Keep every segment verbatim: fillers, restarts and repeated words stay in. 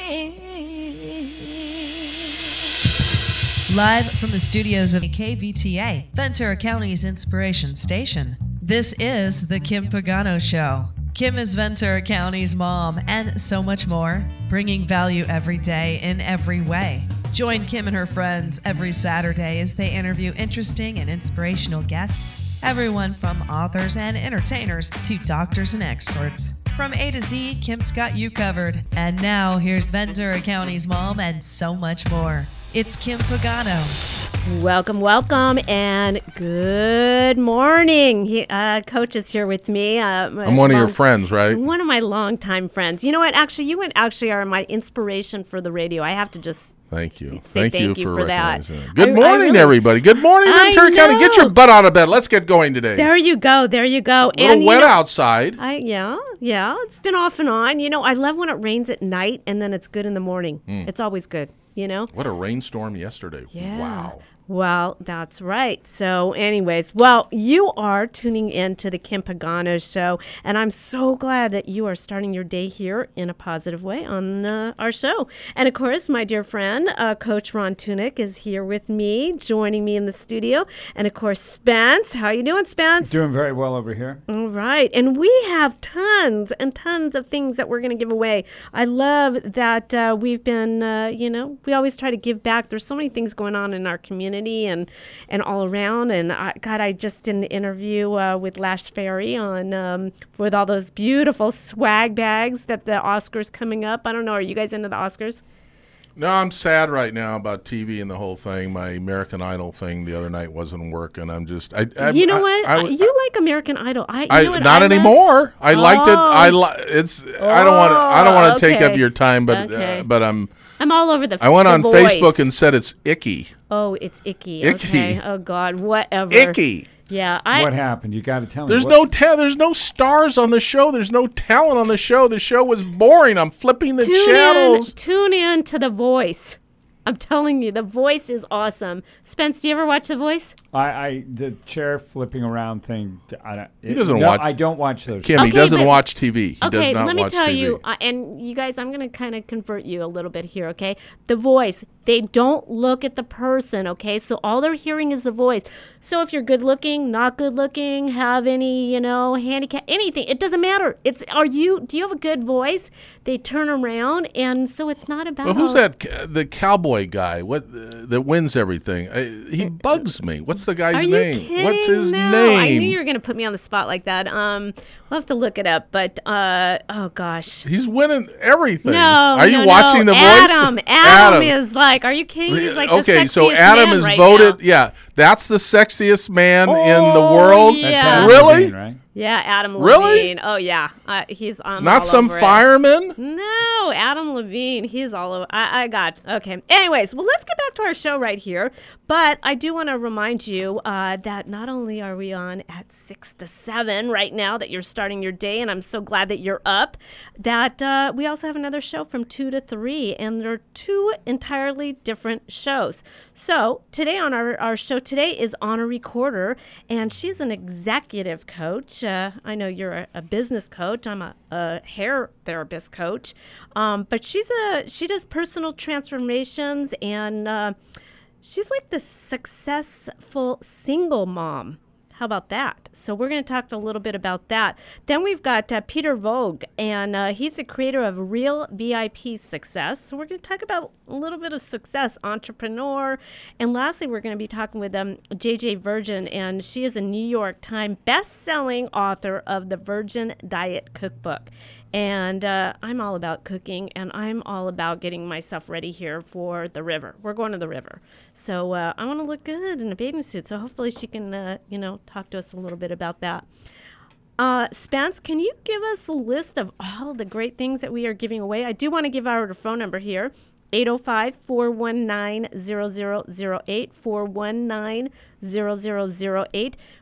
Live from the studios of K V T A, Ventura County's Inspiration Station, this is The Kim Pagano Show. Kim is Ventura County's mom and so much more, bringing value every day in every way. Join Kim and her friends every Saturday as they interview interesting and inspirational guests, everyone from authors and entertainers to doctors and experts. From A to Z, Kim's got you covered. And now, here's Ventura County's mom and so much more. It's Kim Pagano. Welcome, welcome, and good morning. He, uh, Coach is here with me. Uh, I'm one long, of your friends, right? One of my longtime friends. You know what? Actually, you actually are my inspiration for the radio. I have to just Thank you. Say thank, thank you you for, for that. that. Good I, morning, I really, everybody. Good morning, Ventura County. Get your butt out of bed. Let's get going today. There you go. There you go. A little and, wet you know, outside. I, yeah, yeah. It's been off and on. You know, I love when it rains at night and then it's good in the morning. Mm. It's always good, you know? What a rainstorm yesterday. Yeah. Wow. Well, that's right. So anyways, well, you are tuning in to the Kim Pagano Show, and I'm so glad that you are starting your day here in a positive way on uh, our show. And of course, my dear friend, uh, Coach Ron Tunick is here with me, joining me in the studio. And of course, Spence. How you doing, Spence? Doing very well over here. All right. And we have tons and tons of things that we're going to give away. I love that uh, we've been, uh, you know, we always try to give back. There's so many things going on in our community and and all around. And I, God, I just did an interview uh, with Lash Ferry on um, with all those beautiful swag bags that the Oscars coming up. I don't know. Are you guys into the Oscars? No, I'm sad right now about T V and the whole thing. My American Idol thing the other night wasn't working. I'm just, I, I you know I, what? I, I, you like American Idol? I, you I know what not I anymore. I oh. liked it. I li- it's. Oh, I don't want. I don't want to okay. take up your time, but okay. uh, but I'm. I'm all over the. I went the on voice. Facebook and said it's icky. Oh, it's icky. Icky. Okay. Oh God, whatever. Icky. Yeah. I, what happened? You got to tell me. There's what? no ta- There's no stars on the show. There's no talent on the show. The show was boring. I'm flipping the tune channels. In, tune in to The Voice. I'm telling you, The Voice is awesome. Spence, do you ever watch The Voice? I, I the chair flipping around thing. I don't, it, he doesn't no, watch. I don't watch those. Kim, okay, he doesn't but, watch T V. He okay, does not let me watch tell T V. you, uh, and you guys, I'm going to kind of convert you a little bit here, okay? The Voice, they don't look at the person, okay? So all they're hearing is the voice. So if you're good looking, not good looking, have any, you know, handicap, anything, it doesn't matter. It's, are you, do you have a good voice? They turn around, and so it's not about. Well, who's that? The cowboy guy? What uh, that wins everything? I, he bugs me. What's the guy's Are you name? kidding? What's his no, name? I knew you were going to put me on the spot like that. Um, we'll have to look it up. But uh, oh gosh, he's winning everything. No, are you no, watching no. The Adam, Voice? Adam, Adam is like. Are you kidding? He's like okay, the so sexiest Adam man is right voted. now. Yeah, that's the sexiest man oh, in the world. Yeah. That's Adam really? Levine, right? Yeah, Adam Really? Levine. Oh yeah, uh, he's um, not all some over fireman. It. No, Adam Levine. He's all over. I, I got okay. Anyways, well, let's get back to our show right here. But I do want to remind you uh, that not only are we on at six to seven right now, that you're starting your day, and I'm so glad that you're up. That uh, we also have another show from two to three, and they're two entirely different shows. So today on our our show today is Anna Recorder, and she's an executive coach. Uh, I know you're a, a business coach. I'm a, a hair therapist coach, um, but she's a she does personal transformations, and uh, she's like the successful single mom. How about that? So we're going to talk a little bit about that. Then we've got uh, Peter Vogt, and uh, he's the creator of Real V I P Success. So we're going to talk about a little bit of success, entrepreneur. And lastly, we're going to be talking with um, J J Virgin, and she is a New York Times best-selling author of the Virgin Diet Cookbook. And uh, I'm all about cooking, and I'm all about getting myself ready here for the river. We're going to the river. So uh, I want to look good in a bathing suit, so hopefully she can, uh, you know, talk to us a little bit about that. Uh, Spence, can you give us a list of all the great things that we are giving away? I do want to give out our phone number here. eight oh five, four one nine, zero zero zero eight, four one nine, zero zero zero eight.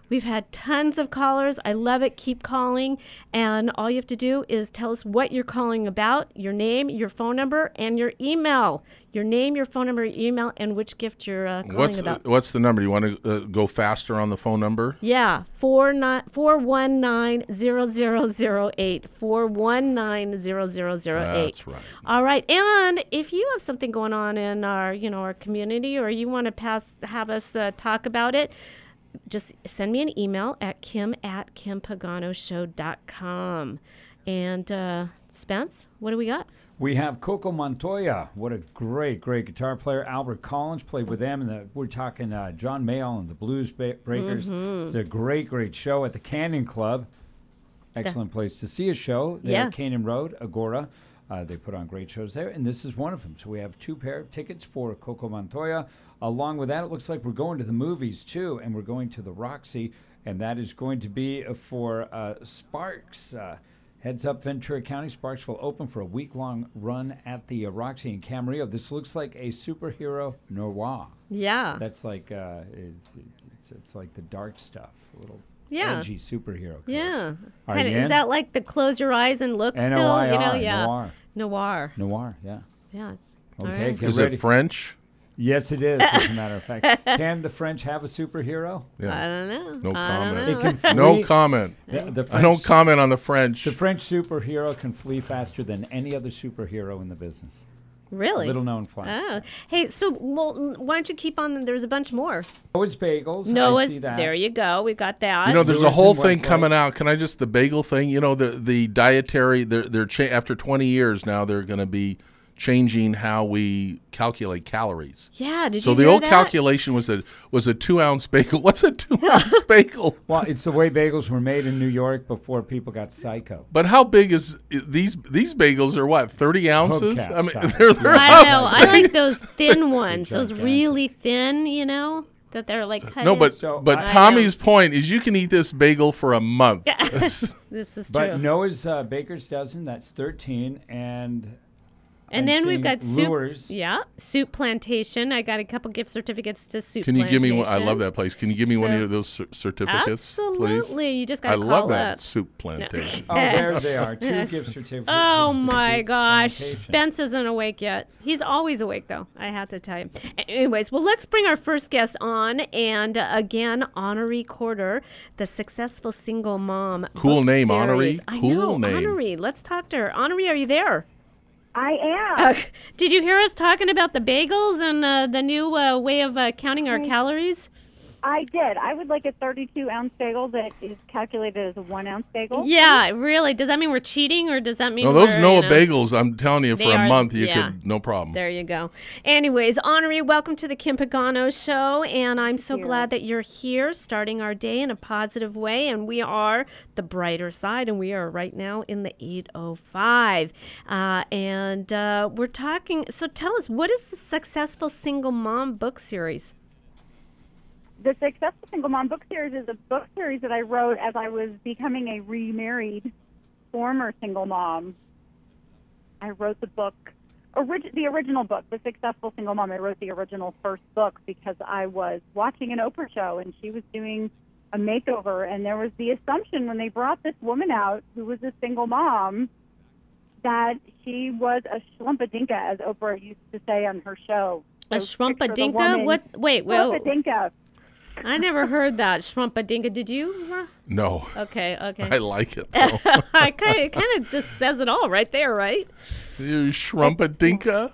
We've had tons of callers. I love it. Keep calling. And all you have to do is tell us what you're calling about, your name, your phone number, and your email. Your name, your phone number, your email, and which gift you're uh, calling What's about. uh, what's the number? You want to uh, go faster on the phone number? Yeah, four nine four one nine zero zero zero eight four one nine zero zero zero eight. That's right. All right, and if you have something going on in our, you know, our community, or you want to pass, have us uh, talk about it, just send me an email at kim at kim pagano show dot com. And uh, Spence, what do we got? We have Coco Montoya. What a great, great guitar player. Albert Collins played with them. And the, we're talking uh, John Mayall and the Blues ba- Breakers. Mm-hmm. It's a great, great show at the Canyon Club. Excellent place to see a show. They're Yeah. at Canyon Road, Agora. Uh, they put on great shows there, and this is one of them. So we have two pair of tickets for Coco Montoya. Along with that, it looks like we're going to the movies, too, and we're going to the Roxy, and that is going to be uh, for uh, Sparks. Uh, Heads up, Ventura County. Sparks will open for a week-long run at the uh, Roxy in Camarillo. This looks like a superhero noir. Yeah. That's like uh, it's, it's, it's like the dark stuff, a little Yeah. edgy superhero. colors. Yeah. Are Kinda, you is in? that like the close your eyes and look N O still? I R, You know, yeah. noir. Noir. Noir, yeah. Yeah. All Okay, right. get Is ready. it French? Yes, it is, as a matter of fact. Can the French have a superhero? I don't know. No I don't comment. know. It can flee. No comment. The, the I French, don't comment on the French. The French superhero can flee faster than any other superhero in the business. Really? Little known fact. Oh. Hey, so well, why don't you keep on? There's a bunch more. Noah's Bagels. I Noah's. see that. There you go. We've got that. You know, there's a Lewis whole and thing Westlake. coming out. Can I just the bagel thing? You know, the the dietary. They're they're cha- after twenty years now. They're going to be changing how we calculate calories. yeah. Did So you the hear old that? calculation was a was a two ounce bagel. What's a two ounce bagel? Well, it's the way bagels were made in New York before people got psycho. But how big is these these bagels are what thirty ounces? Hubcap I mean, size. they're, they're I know. I like those thin ones. Those gigantic. really thin. You know that they're like cut no, in. but So but I- Tommy's point is you can eat this bagel for a month. this is But true. Noah's uh, Baker's Dozen, that's thirteen. And And I'm then we've seeing got soup. Lures. Yeah, Soup Plantation. I got a couple gift certificates to Soup Can you give me one? I Plantation. love that place. Can you give me one So- of those cer- certificates, please? Absolutely. You just got I to call love that up. soup plantation. Oh, there they are. Two gift certificates. Oh to my Soup gosh. Plantation. Spence isn't awake yet. He's always awake, though, I have to tell you. A- Anyways, well, let's bring our first guest on. And uh, again, Honoree Corder, the successful single mom. Cool book name, series. Honoree. I Cool know, name. Honoree. Let's talk to her. Honoree, are you there? I am. Uh, did you hear us talking about the bagels and uh, the new uh, way of uh, counting our calories? I did. I would like a thirty-two ounce bagel that is calculated as a one ounce bagel. Yeah, really. Does that mean we're cheating, or does that mean No, those we're, Noah you know, bagels, I'm telling you, They for a are- month, you yeah. could, no problem. There you go. Anyways, Honoree, welcome to the Kim Pagano Show, and I'm so you. glad that you're here, starting our day in a positive way, and we are the brighter side, and we are right now in the eight oh five, uh, and uh, we're talking. So tell us, what is the Successful Single Mom book series? The Successful Single Mom book series is a book series that I wrote as I was becoming a remarried former single mom. I wrote the book, orig- the original book, The Successful Single Mom. I wrote the original first book because I was watching an Oprah show and she was doing a makeover, and there was the assumption when they brought this woman out who was a single mom that she was a schlumpadinka, as Oprah used to say on her show. A So picture the shrumpadinka? woman- What? Wait, well, Schlumpadinka. I never heard that shrumpadinka. Did you? No, Okay, okay. I like it, though. I kind of, it kind of just says it all right there, right? You Schrumpadinka?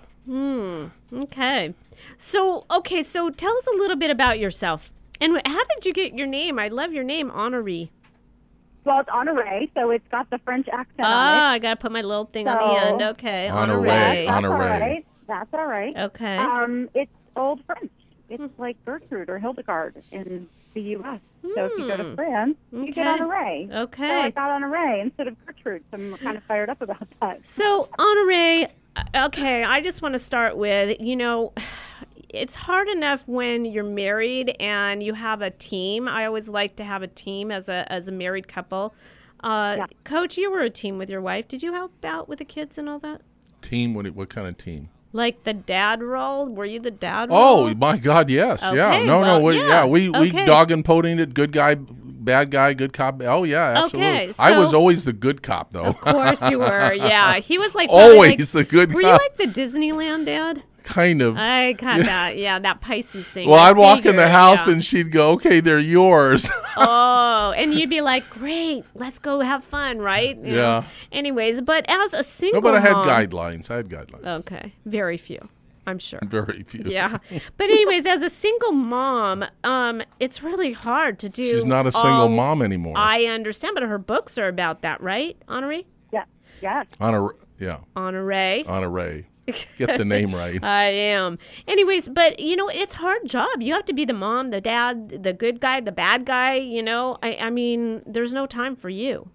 Okay. So, okay, so tell us a little bit about yourself. And how did you get your name? I love your name, Honoree. Well, it's Honoree, so it's got the French accent Ah, on it. I got to put my little thing on the So- end. Okay, Honoree. Honoree. That's all Honoree. right. That's all right. Okay. Um, it's Old French. It's like Gertrude or Hildegard in the U S So if you go to France, you get Okay. Honoree. So I Okay. got Honoree instead of Gertrude, so I'm kind of fired up about that. So, Honoree, uh, okay, I just want to start with, you know, it's hard enough when you're married and you have a team. I always like to have a team as a as a married couple. Uh, Yeah. Coach, you were a team with your wife. Did you help out with the kids and all that? Team? What, what kind of team? Like the dad role? Were you the dad role? Oh, my God, yes. yeah. Okay, No, well, no. We, yeah. yeah, we, we Okay. dog and podied it. Good guy, bad guy, good cop. Oh yeah, absolutely. Okay, I was so- always the good cop, though. Of course you were. Yeah, he was like probably Always like- the good Were cop. you like the Disneyland dad? Kind of. I got that. Yeah, that Pisces thing. Well, I I'd walk in the figured, house yeah. and she'd go, "Okay, they're yours." Oh, and you'd be like, "Great, let's go have fun," right? You know? Yeah. Anyways, but as a single No, but I had mom, guidelines. I had guidelines. Okay, very few, I'm sure. Very few. Yeah, but anyways, as a single mom, um, it's really hard to do. She's not a single all- mom anymore. I understand, but her books are about that, right, Honoree? Yeah. Yes. on a yeah, Honoree. on a Ray. Get the name right. I am. Anyways, but you know, it's a hard job. You have to be the mom, the dad, the good guy, the bad guy, you know. I, I mean, there's no time for you.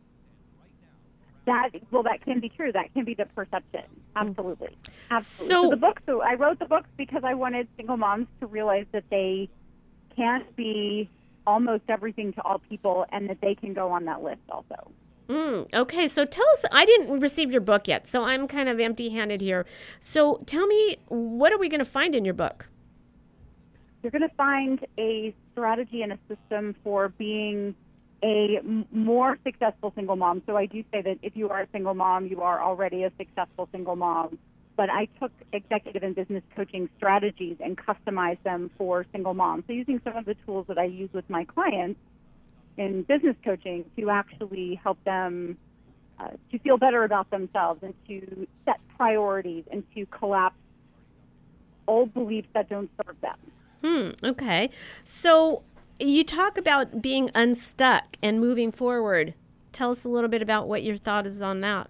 That well, that can be true. That can be the perception. Absolutely, absolutely. So- So, the books. So I wrote the books because I wanted single moms to realize that they can't be almost everything to all people, and that they can go on that list also. Mm, okay, so tell us, I didn't receive your book yet, so I'm kind of empty-handed here. So tell me, what are we going to find in your book? You're going to find a strategy and a system for being a m- more successful single mom. So I do say that if you are a single mom, you are already a successful single mom. But I took executive and business coaching strategies and customized them for single moms. So using some of the tools that I use with my clients in business coaching to actually help them uh, to feel better about themselves and to set priorities and to collapse old beliefs that don't serve them. Hmm, okay. So you talk about being unstuck and moving forward. Tell us a little bit about what your thought is on that.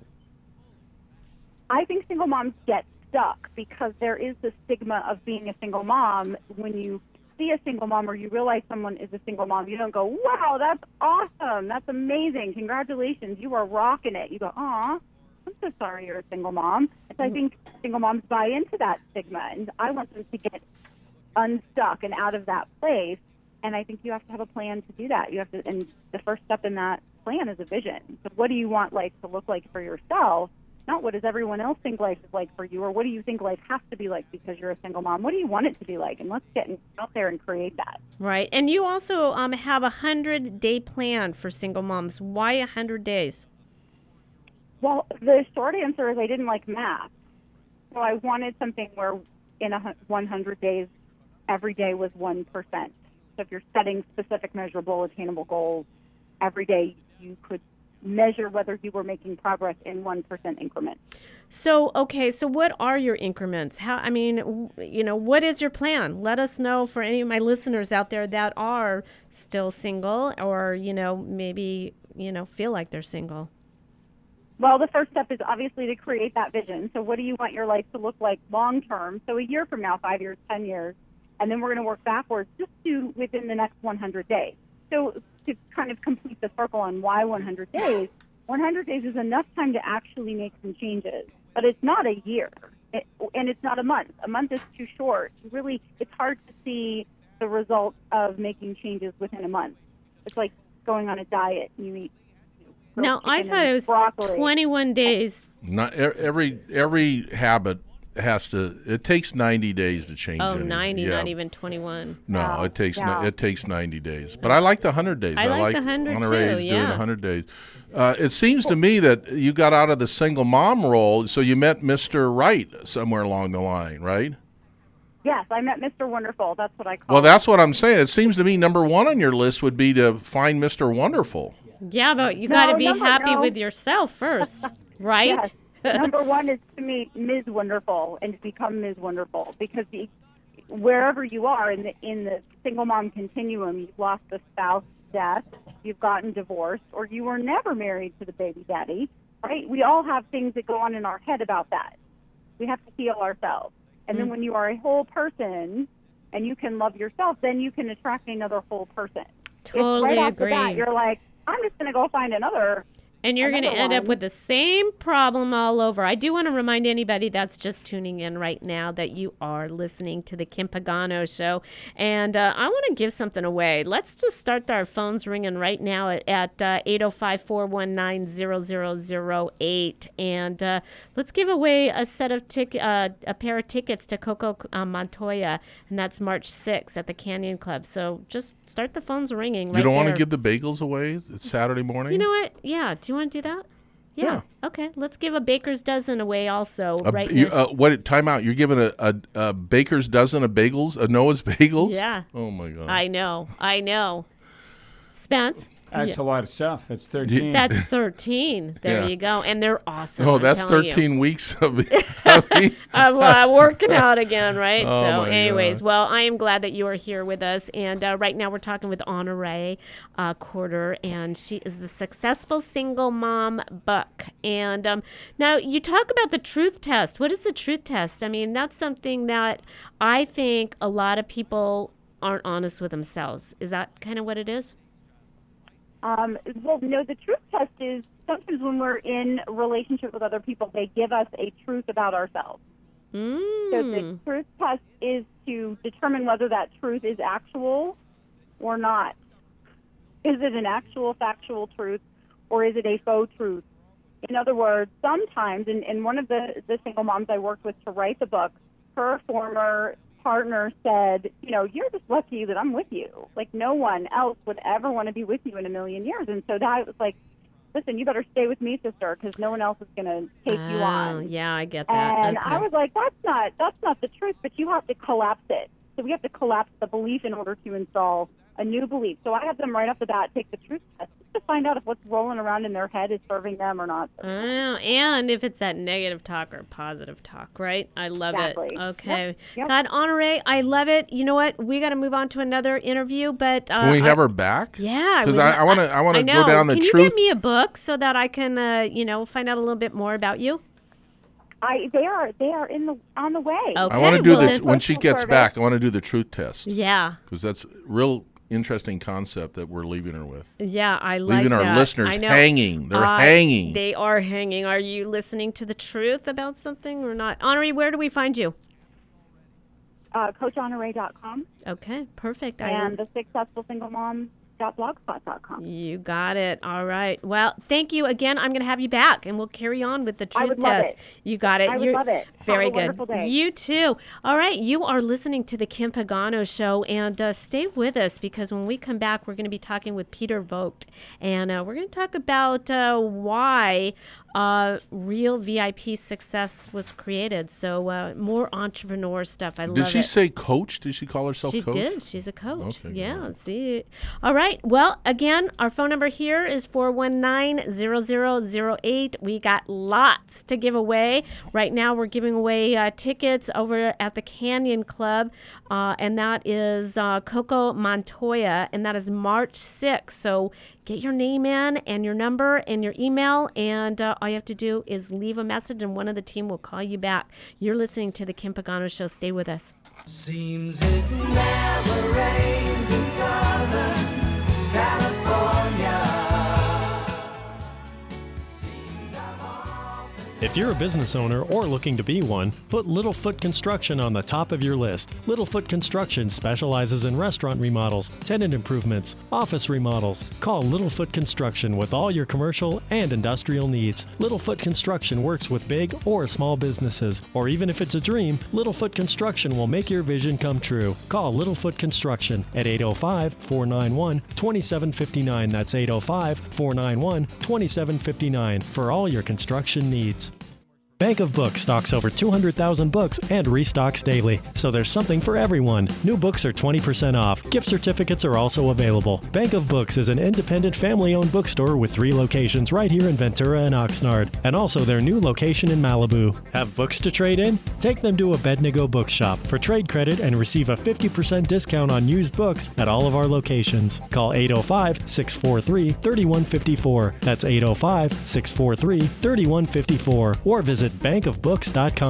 I think single moms get stuck because there is the stigma of being a single mom. When you see a single mom or you realize someone is a single mom, you don't go, wow, that's awesome. That's amazing. Congratulations. You are rocking it. You go, aw, I'm so sorry you're a single mom. And so I think single moms buy into that stigma, and I want them to get unstuck and out of that place. And I think you have to have a plan to do that. You have to, and the first step in that plan is a vision. So what do you want life to look like for yourself? Not what does everyone else think life is like for you, or what do you think life has to be like because you're a single mom? What do you want it to be like? And let's get out there and create that. Right. And you also um, have a hundred-day plan for single moms. Why a hundred days? Well, the short answer is I didn't like math. So I wanted something where in a hun- one hundred days, every day was one percent. So if you're setting specific, measurable, attainable goals, every day you could measure whether you were making progress in one percent increments. So, okay, so what are your increments? How, I mean, w- you know, what is your plan? Let us know for any of my listeners out there that are still single or, you know, maybe, you know, feel like they're single. Well, the first step is obviously to create that vision. So what do you want your life to look like long term? So a year from now, five years, ten years, and then we're going to work backwards just to within the next one hundred days. So to kind of complete the circle on why one hundred days, one hundred days is enough time to actually make some changes. But it's not a year, it, and it's not a month. A month is too short. Really, it's hard to see the results of making changes within a month. It's like going on a diet. You eat Now, I chicken thought and it was broccoli. twenty-one days. Not e- every every habit has to. It takes ninety days to change. Oh, anything. ninety, Yeah. not even twenty-one. No, No, it takes no. ni- it takes ninety days. But I like the hundred days. I like the one hundred Honoree's too, doing yeah. hundred days. Uh, it seems to me that you got out of the single mom role, so you met Mister Right somewhere along the line, right? Yes, I met Mister Wonderful. That's what I call Well, him. that's what I'm saying. It seems to me number one on your list would be to find Mister Wonderful. Yeah, but you No, got to be number- happy no. with yourself first, right? Yes. Number one is to meet Miz Wonderful and to become Miz Wonderful, because the, wherever you are in the in the single mom continuum, you've lost a spouse, death, you've gotten divorced, or you were never married to the baby daddy, right? We all have things that go on in our head about that. We have to heal ourselves. And then when you are a whole person and you can love yourself, then you can attract another whole person. Totally if right off agree. the bat you're like, I'm just going to go find another And you're going to Another end up one. with the same problem all over. I do want to remind anybody that's just tuning in right now that you are listening to the Kim Pagano Show. And uh, I want to give something away. Let's just start our phones ringing right now at, at uh, eight oh five, four one nine, zero zero zero eight. And uh, let's give away a set of tic- uh, a pair of tickets to Coco uh, Montoya. And that's March sixth at the Canyon Club. So just start the phones ringing right You don't want to there. give the bagels away? It's Saturday morning. You know what? Yeah. Do you want to do that? Yeah. Yeah. Okay. Let's give a baker's dozen away also A- right you, now. uh, what? Time out. You're giving a, a, a baker's dozen of bagels, a Noah's bagels. Yeah. Oh my God. I know. I know. Spence? That's Yeah. a lot of stuff. That's thirteen. That's thirteen. There Yeah. you go. And they're awesome. Oh, I'm that's telling you. thirteen weeks of of me. I'm uh, working out again, right? Oh, so, my anyways, God. well, I am glad that you are here with us. And uh, right now we're talking with Honore uh, Corder, and she is the Successful Single Mom Book. And um, now you talk about the truth test. What is the truth test? I mean, that's something that I think a lot of people aren't honest with themselves. Is that kind of what it is? Um, well, no, the truth test is sometimes when we're in a relationship with other people, they give us a truth about ourselves. Mm. So the truth test is to determine whether that truth is actual or not. Is it an actual factual truth or is it a faux truth? In other words, sometimes, and, and one of the, the single moms I worked with to write the book, her former partner said, you know, you're just lucky that I'm with you. Like, no one else would ever want to be with you in a million years. And so that was like, listen, you better stay with me, sister, because no one else is going to take you Oh, on. yeah, I get that. And okay. I was like, that's not that's not the truth, but you have to collapse it. So we have to collapse the belief in order to install a new belief. So I have them right off the bat take the truth test just to find out if what's rolling around in their head is serving them or not. Oh, and if it's that negative talk or positive talk, right? I love Exactly. it. Okay. Yep, yep. God, Honore, I love it. You know what? We got to move on to another interview, but uh, Can we have I- her back? Yeah, Because would I, lo- I want to. I want to know. go down the Can you truth. give me a book so that I can, uh, you know, find out a little bit more about you? I they are they are in the on the way. Okay. I want to do well the then- when she Postal gets service. back. I want to do the truth test Yeah. because that's real interesting concept that we're leaving her with. Yeah, I like Leaving our that. listeners I know. hanging. They're Uh, hanging. They are hanging. Are you listening to the truth about something or not? Honore, where do we find you? Uh, coach honore dot com Okay, perfect. I and the successful single mom dot blogspot dot com. You got it. All right. Well, thank you again. I'm going to have you back, and we'll carry on with the truth I would love test. it. You got it. I would You're- love it. Have Very a good. wonderful day. You too. All right. You are listening to the Kim Pagano Show, and uh, stay with us because when we come back, we're going to be talking with Peter Vogt, and uh, we're going to talk about uh, why uh, real V I P success was created. So uh, more entrepreneur stuff. I Did love she it. say coach? Did she call herself She coach? did. She's a coach. Okay, yeah. good. See. All right. Well, again, our phone number here is four one nine, zero zero zero eight. We got lots to give away. Right now, we're giving away uh, tickets over at the Canyon Club, uh, and that is uh, Coco Montoya, and that is March sixth. So get your name in and your number and your email, and uh, all you have to do is leave a message, and one of the team will call you back. You're listening to the Kim Pagano Show. Stay with us. Seems it never rains in Southern California. Seems I'm often If you're a business owner or looking to be one, put Littlefoot Construction on the top of your list. Littlefoot Construction specializes in restaurant remodels, tenant improvements, office remodels. Call Littlefoot Construction with all your commercial and industrial needs. Littlefoot Construction works with big or small businesses, or even if it's a dream, Littlefoot Construction will make your vision come true. Call Littlefoot Construction at eight oh five, four nine one, two seven five nine. That's eight oh five, four nine one, two seven five nine for all your construction needs. Bank of Books stocks over two hundred thousand books and restocks daily, so there's something for everyone. New books are twenty percent off. Gift certificates are also available. Bank of Books is an independent family-owned bookstore with three locations right here in Ventura and Oxnard, and also their new location in Malibu. Have books to trade in? Take them to Abednego Bookshop for trade credit and receive a fifty percent discount on used books at all of our locations. Call eight oh five, six four three, three one five four. That's eight oh five, six four three, three one five four, or visit bank of books dot com.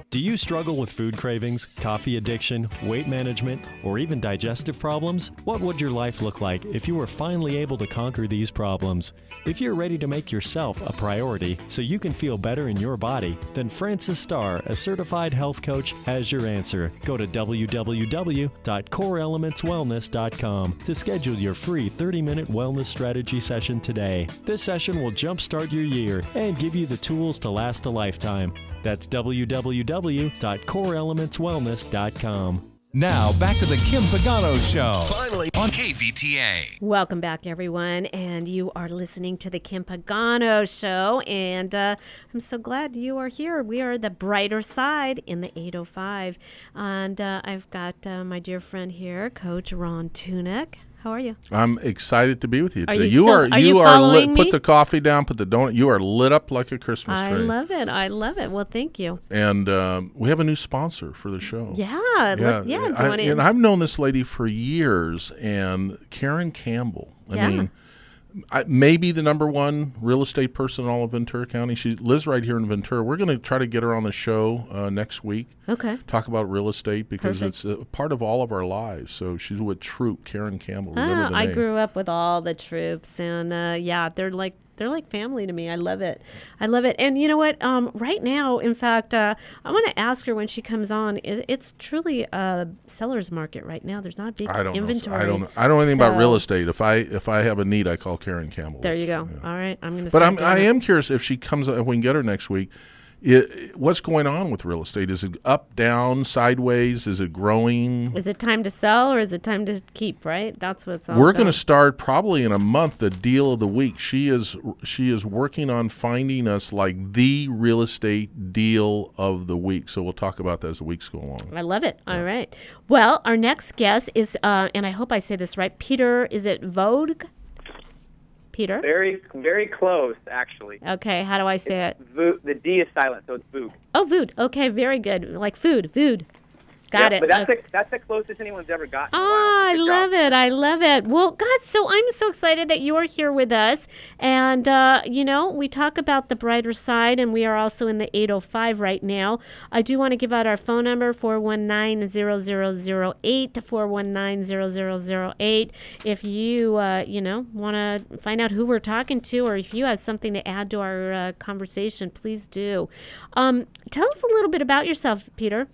Do you struggle with food cravings, coffee addiction, weight management, or even digestive problems? What would your life look like if you were finally able to conquer these problems? If you're ready to make yourself a priority so you can feel better in your body, then Francis Starr, a certified health coach, has your answer. Go to w w w dot core elements wellness dot com to schedule your free thirty minute wellness strategy session today. This session will jumpstart your year and give you the tools to last a lifetime. That's w w w dot core elements wellness dot com. Now, back to the Kim Pagano Show. Finally on K V T A. Welcome back, everyone, and you are listening to the Kim Pagano Show, and uh, I'm so glad you are here. We are the brighter side in the eight oh five, and uh, I've got uh, my dear friend here, Coach Ron Tunick. How are you? I'm excited to be with you Are today. you still- are are you lit. following me? Put the coffee down. Put the donut. You are lit up like a Christmas I tree. love it. I love it. Well, thank you. And um, we have a new sponsor for the show. Yeah. Yeah, Yeah. yeah do you I, wanna- and I've known this lady for years, and Karen Campbell. I Yeah. mean, I, maybe the number one real estate person in all of Ventura County. She lives right here in Ventura. We're going to try to get her on the show uh, next week. Okay. Talk about real estate because Perfect. it's a part of all of our lives. So she's with Troop, Karen Campbell. Remember Ah, the I name. grew up with all the troops, and uh, yeah, they're like they're like family to me. I love it. I love it. And you know what? Um, right now, in fact, uh, I want to ask her when she comes on. It, it's truly a seller's market right now. There's not a big I don't inventory. know. I don't know. I don't know anything about real So- estate. If I if I have a need, I call Karen Campbell. There you go. It's- yeah. All right, I'm going to. But I'm, I am curious if she comes, if we can get her next week, it, what's going on with real estate? Is it up, down, sideways? Is it growing? Is it time to sell or is it time to keep? Right. That's what it's all We're about. going to start probably in a month the deal of the week. She is she is working on finding us like the real estate deal of the week. So we'll talk about that as the weeks go along. I love it. All right. Well, our next guest is, uh, and I hope I say this right, Peter, is it Vogue? Peter? Very, very close, actually. Okay, how do I say it? Vo- the D is silent, so it's Voog. Oh, food. Okay, very good. Like food, food. Got Yeah, it. But that's, Okay. the, that's the closest anyone's ever gotten. Oh, I love it. I love it. Well, God, so I'm so excited that you are here with us. And, uh, you know, we talk about the brighter side, and we are also in the eight oh five right now. I do want to give out our phone number, four one nine, zero zero zero eight, four one nine, zero zero zero eight. If you, uh, you know, want to find out who we're talking to, or if you have something to add to our uh, conversation, please do. Um, tell us a little bit about yourself, Peter.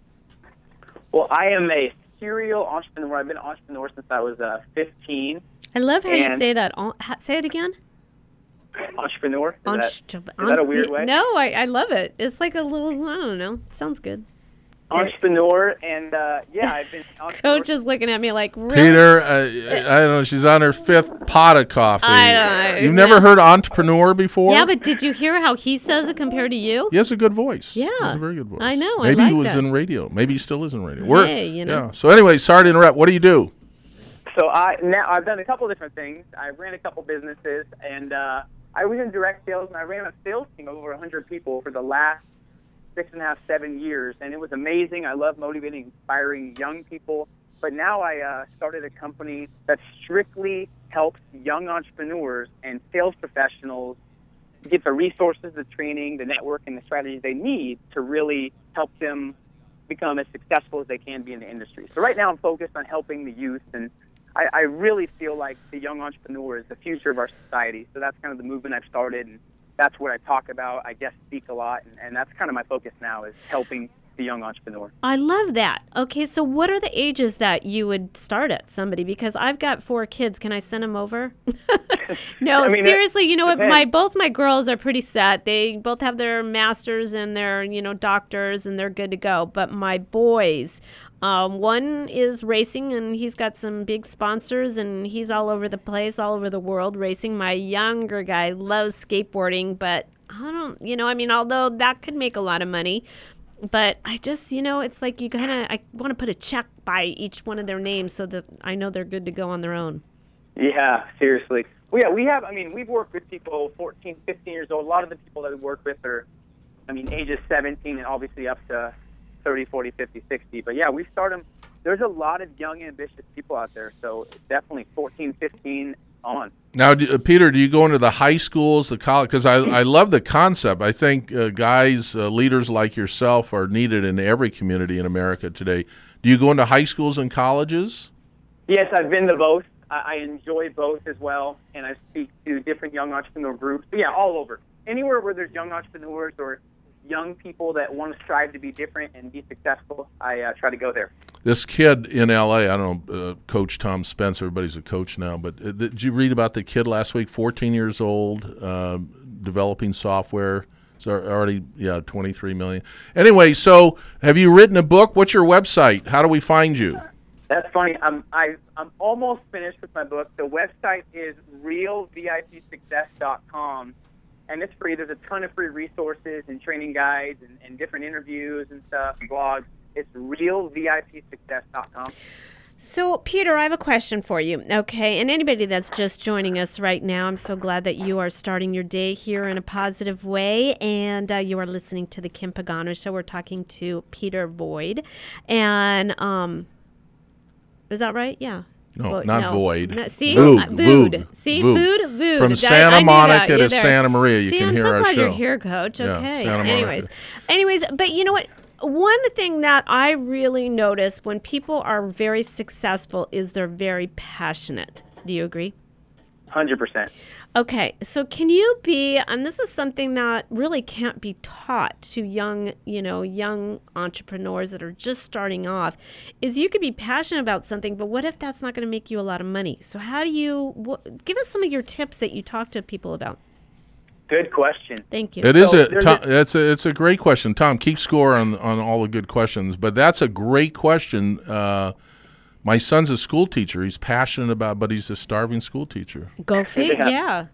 Well, I am a serial entrepreneur. I've been an entrepreneur since I was uh, fifteen. I love how you And- say that. Oh, ha- say it again. Entrepreneur? Is, that, is Entre- that a weird way? No, I, I love it. It's like a little, I don't know. Sounds good. Entrepreneur, and uh, yeah, I've been an entrepreneur. Coach is looking at me like, really? Peter, uh, I don't know. She's on her fifth pot of coffee. I know, You've never heard entrepreneur before? Yeah, but did you hear how he says it compared to you? He has a good voice. Yeah. He has a very good voice. I know, I Maybe he like was that. in radio. Maybe he still is in radio. We're- Hey, you know. Yeah. So anyway, sorry to interrupt. What do you do? So I now I've done a couple different things. I ran a couple businesses, and uh, I was in direct sales, and I ran a sales team of over one hundred people for the last six and a half, seven years, and it was amazing. I love motivating, inspiring young people. But now I uh, started a company that strictly helps young entrepreneurs and sales professionals get the resources, the training, the network, and the strategies they need to really help them become as successful as they can be in the industry. So right now I'm focused on helping the youth, and I, I really feel like the young entrepreneur is the future of our society. So that's kind of the movement I've started, and that's what I talk about. I guest speak a lot, and, and that's kind of my focus now, is helping the young entrepreneur. I love that. Okay, so what are the ages that you would start at somebody? Because I've got four kids. Can I send them over? No, I mean, it seriously, you know what? depends. My both my girls are pretty set. They both have their masters and their, you know, doctors, and they're good to go. But my boys, um, one is racing, and he's got some big sponsors, and he's all over the place, all over the world racing. My younger guy loves skateboarding, but I don't, you know, I mean, although that could make a lot of money. But I just, you know, it's like you kind of, I want to put a check by each one of their names so that I know they're good to go on their own. Yeah, seriously. Well, yeah, we have, I mean, we've worked with people fourteen, fifteen years old. A lot of the people that we work with are, I mean, ages seventeen and obviously up to thirty, forty, fifty, sixty. But yeah, we start them. There's a lot of young, ambitious people out there. So definitely fourteen, fifteen on. Now, do, uh, Peter, do you go into the high schools, the college? Because I, I love the concept. I think uh, guys, uh, leaders like yourself are needed in every community in America today. Do you go into high schools and colleges? Yes, I've been to both. I, I enjoy both as well, and I speak to different young entrepreneur groups. But yeah, all over. Anywhere where there's young entrepreneurs or young people that want to strive to be different and be successful, I uh, try to go there. This kid in L A, I don't know, uh, Coach Tom Spence, everybody's a coach now, but uh, did you read about the kid last week, fourteen years old, uh, developing software? It's already, yeah, twenty-three million. Anyway, so have you written a book? What's your website? How do we find you? That's funny. I'm, I, I'm almost finished with my book. The website is real V I P success dot com. And it's free. There's a ton of free resources and training guides and, and different interviews and stuff and blogs. It's real V I P success dot com. So, Peter, I have a question for you, okay? And anybody that's just joining us right now, I'm so glad that you are starting your day here in a positive way, and uh, you are listening to the Kim Pagano Show. We're talking to Peter Void. And, um, is that right? Yeah. No, Well, not no. void. No, see, Vood, Uh, vood. vood, See, vood. food, vood. From That- Santa I knew Monica that. to You're there. Santa Maria, you See, can I'm hear so our glad show. you're here, Coach. Yeah, Okay. Santa Monica. anyways, anyways, but you know what? One thing that I really notice when people are very successful is they're very passionate. Do you agree? one hundred percent. Okay, so can you be, and this is something that really can't be taught to young, you know, young entrepreneurs that are just starting off, is you could be passionate about something, but what if that's not going to make you a lot of money? So how do you, what, give us some of your tips that you talk to people about. Good question. Thank you. It is So a, there's Tom, a- it's a it's a great question. Tom, keep score on, on all the good questions, but that's a great question. Uh, my son's a school teacher. He's passionate about, but he's a starving school teacher. Go fig, Yeah. yeah.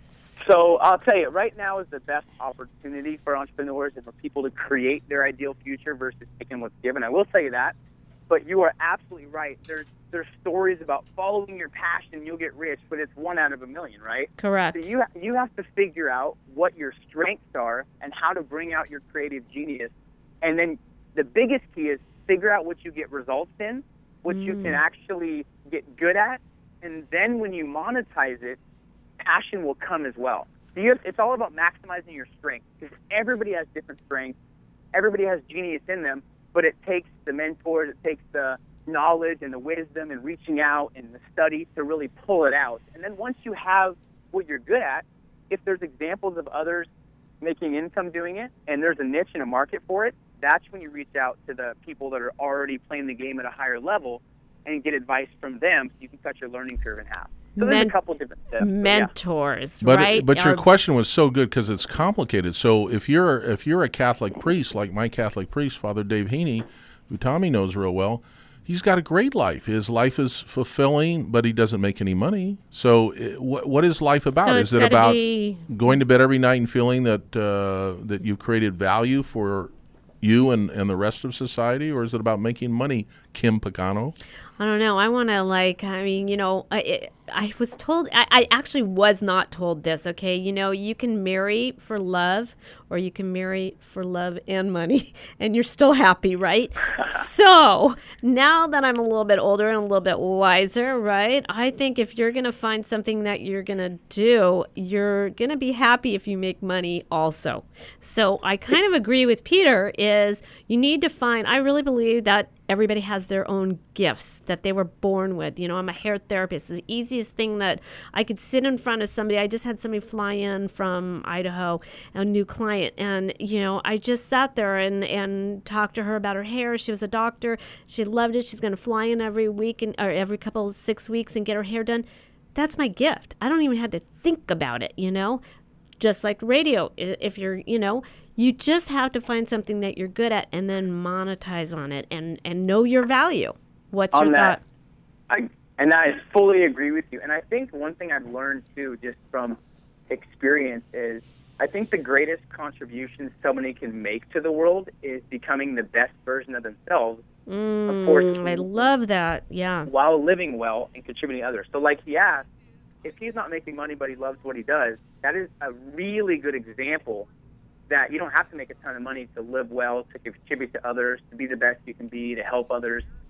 So I'll tell you, right now is the best opportunity for entrepreneurs and for people to create their ideal future versus taking what's given. I will tell you that. But you are absolutely right. There's there's stories about following your passion, you'll get rich, but it's one out of a million, right? Correct. So you ha- you have to figure out what your strengths are and how to bring out your creative genius. And then the biggest key is figure out what you get results in, what you can actually get good at, and then when you monetize it, passion will come as well. So you have, it's all about maximizing your strengths because everybody has different strengths. Everybody has genius in them, but it takes the mentors, it takes the knowledge and the wisdom and reaching out and the study to really pull it out. And then once you have what you're good at, if there's examples of others making income doing it and there's a niche and a market for it, that's when you reach out to the people that are already playing the game at a higher level and get advice from them so you can cut your learning curve in half. So there's Men- a couple different steps. but yeah. Mentors, But right? but your Are- question was so good because it's complicated. So if you're if you're a Catholic priest like my Catholic priest, Father Dave Heaney, who Tommy knows real well, he's got a great life. His life is fulfilling, but he doesn't make any money. So it, what what is life about? So is it's it gotta about be- going to bed every night and feeling that uh, that you've created value for you and, and the rest of society, or is it about making money, Kim Pagano? I don't know. I want to like, I mean, you know, I, I was told, I, I actually was not told this, okay? You know, you can marry for love or you can marry for love and money and you're still happy, right? So now that I'm a little bit older and a little bit wiser, right? I think if you're going to find something that you're going to do, you're going to be happy if you make money also. So I kind of agree with Peter is you need to find, I really believe that everybody has their own gifts that they were born with. You know, I'm a hair therapist. The easiest thing that I could sit in front of somebody. I just had somebody fly in from Idaho, a new client. And, you know, I just sat there and, and talked to her about her hair. She was a doctor. She loved it. She's going to fly in every week and or every couple of six weeks and get her hair done. That's my gift. I don't even have to think about it, you know, just like radio. I- If you're, you know, you just have to find something that you're good at and then monetize on it and, and know your value. What's On your that, thought? I, and I fully agree with you. And I think one thing I've learned, too, just from experience is I think the greatest contribution somebody can make to the world is becoming the best version of themselves, of course, Mm, I love that. Yeah. while living well and contributing to others. So like he asked, if he's not making money but he loves what he does, that is a really good example that you don't have to make a ton of money to live well, to contribute to others, to be the best you can be, to help others.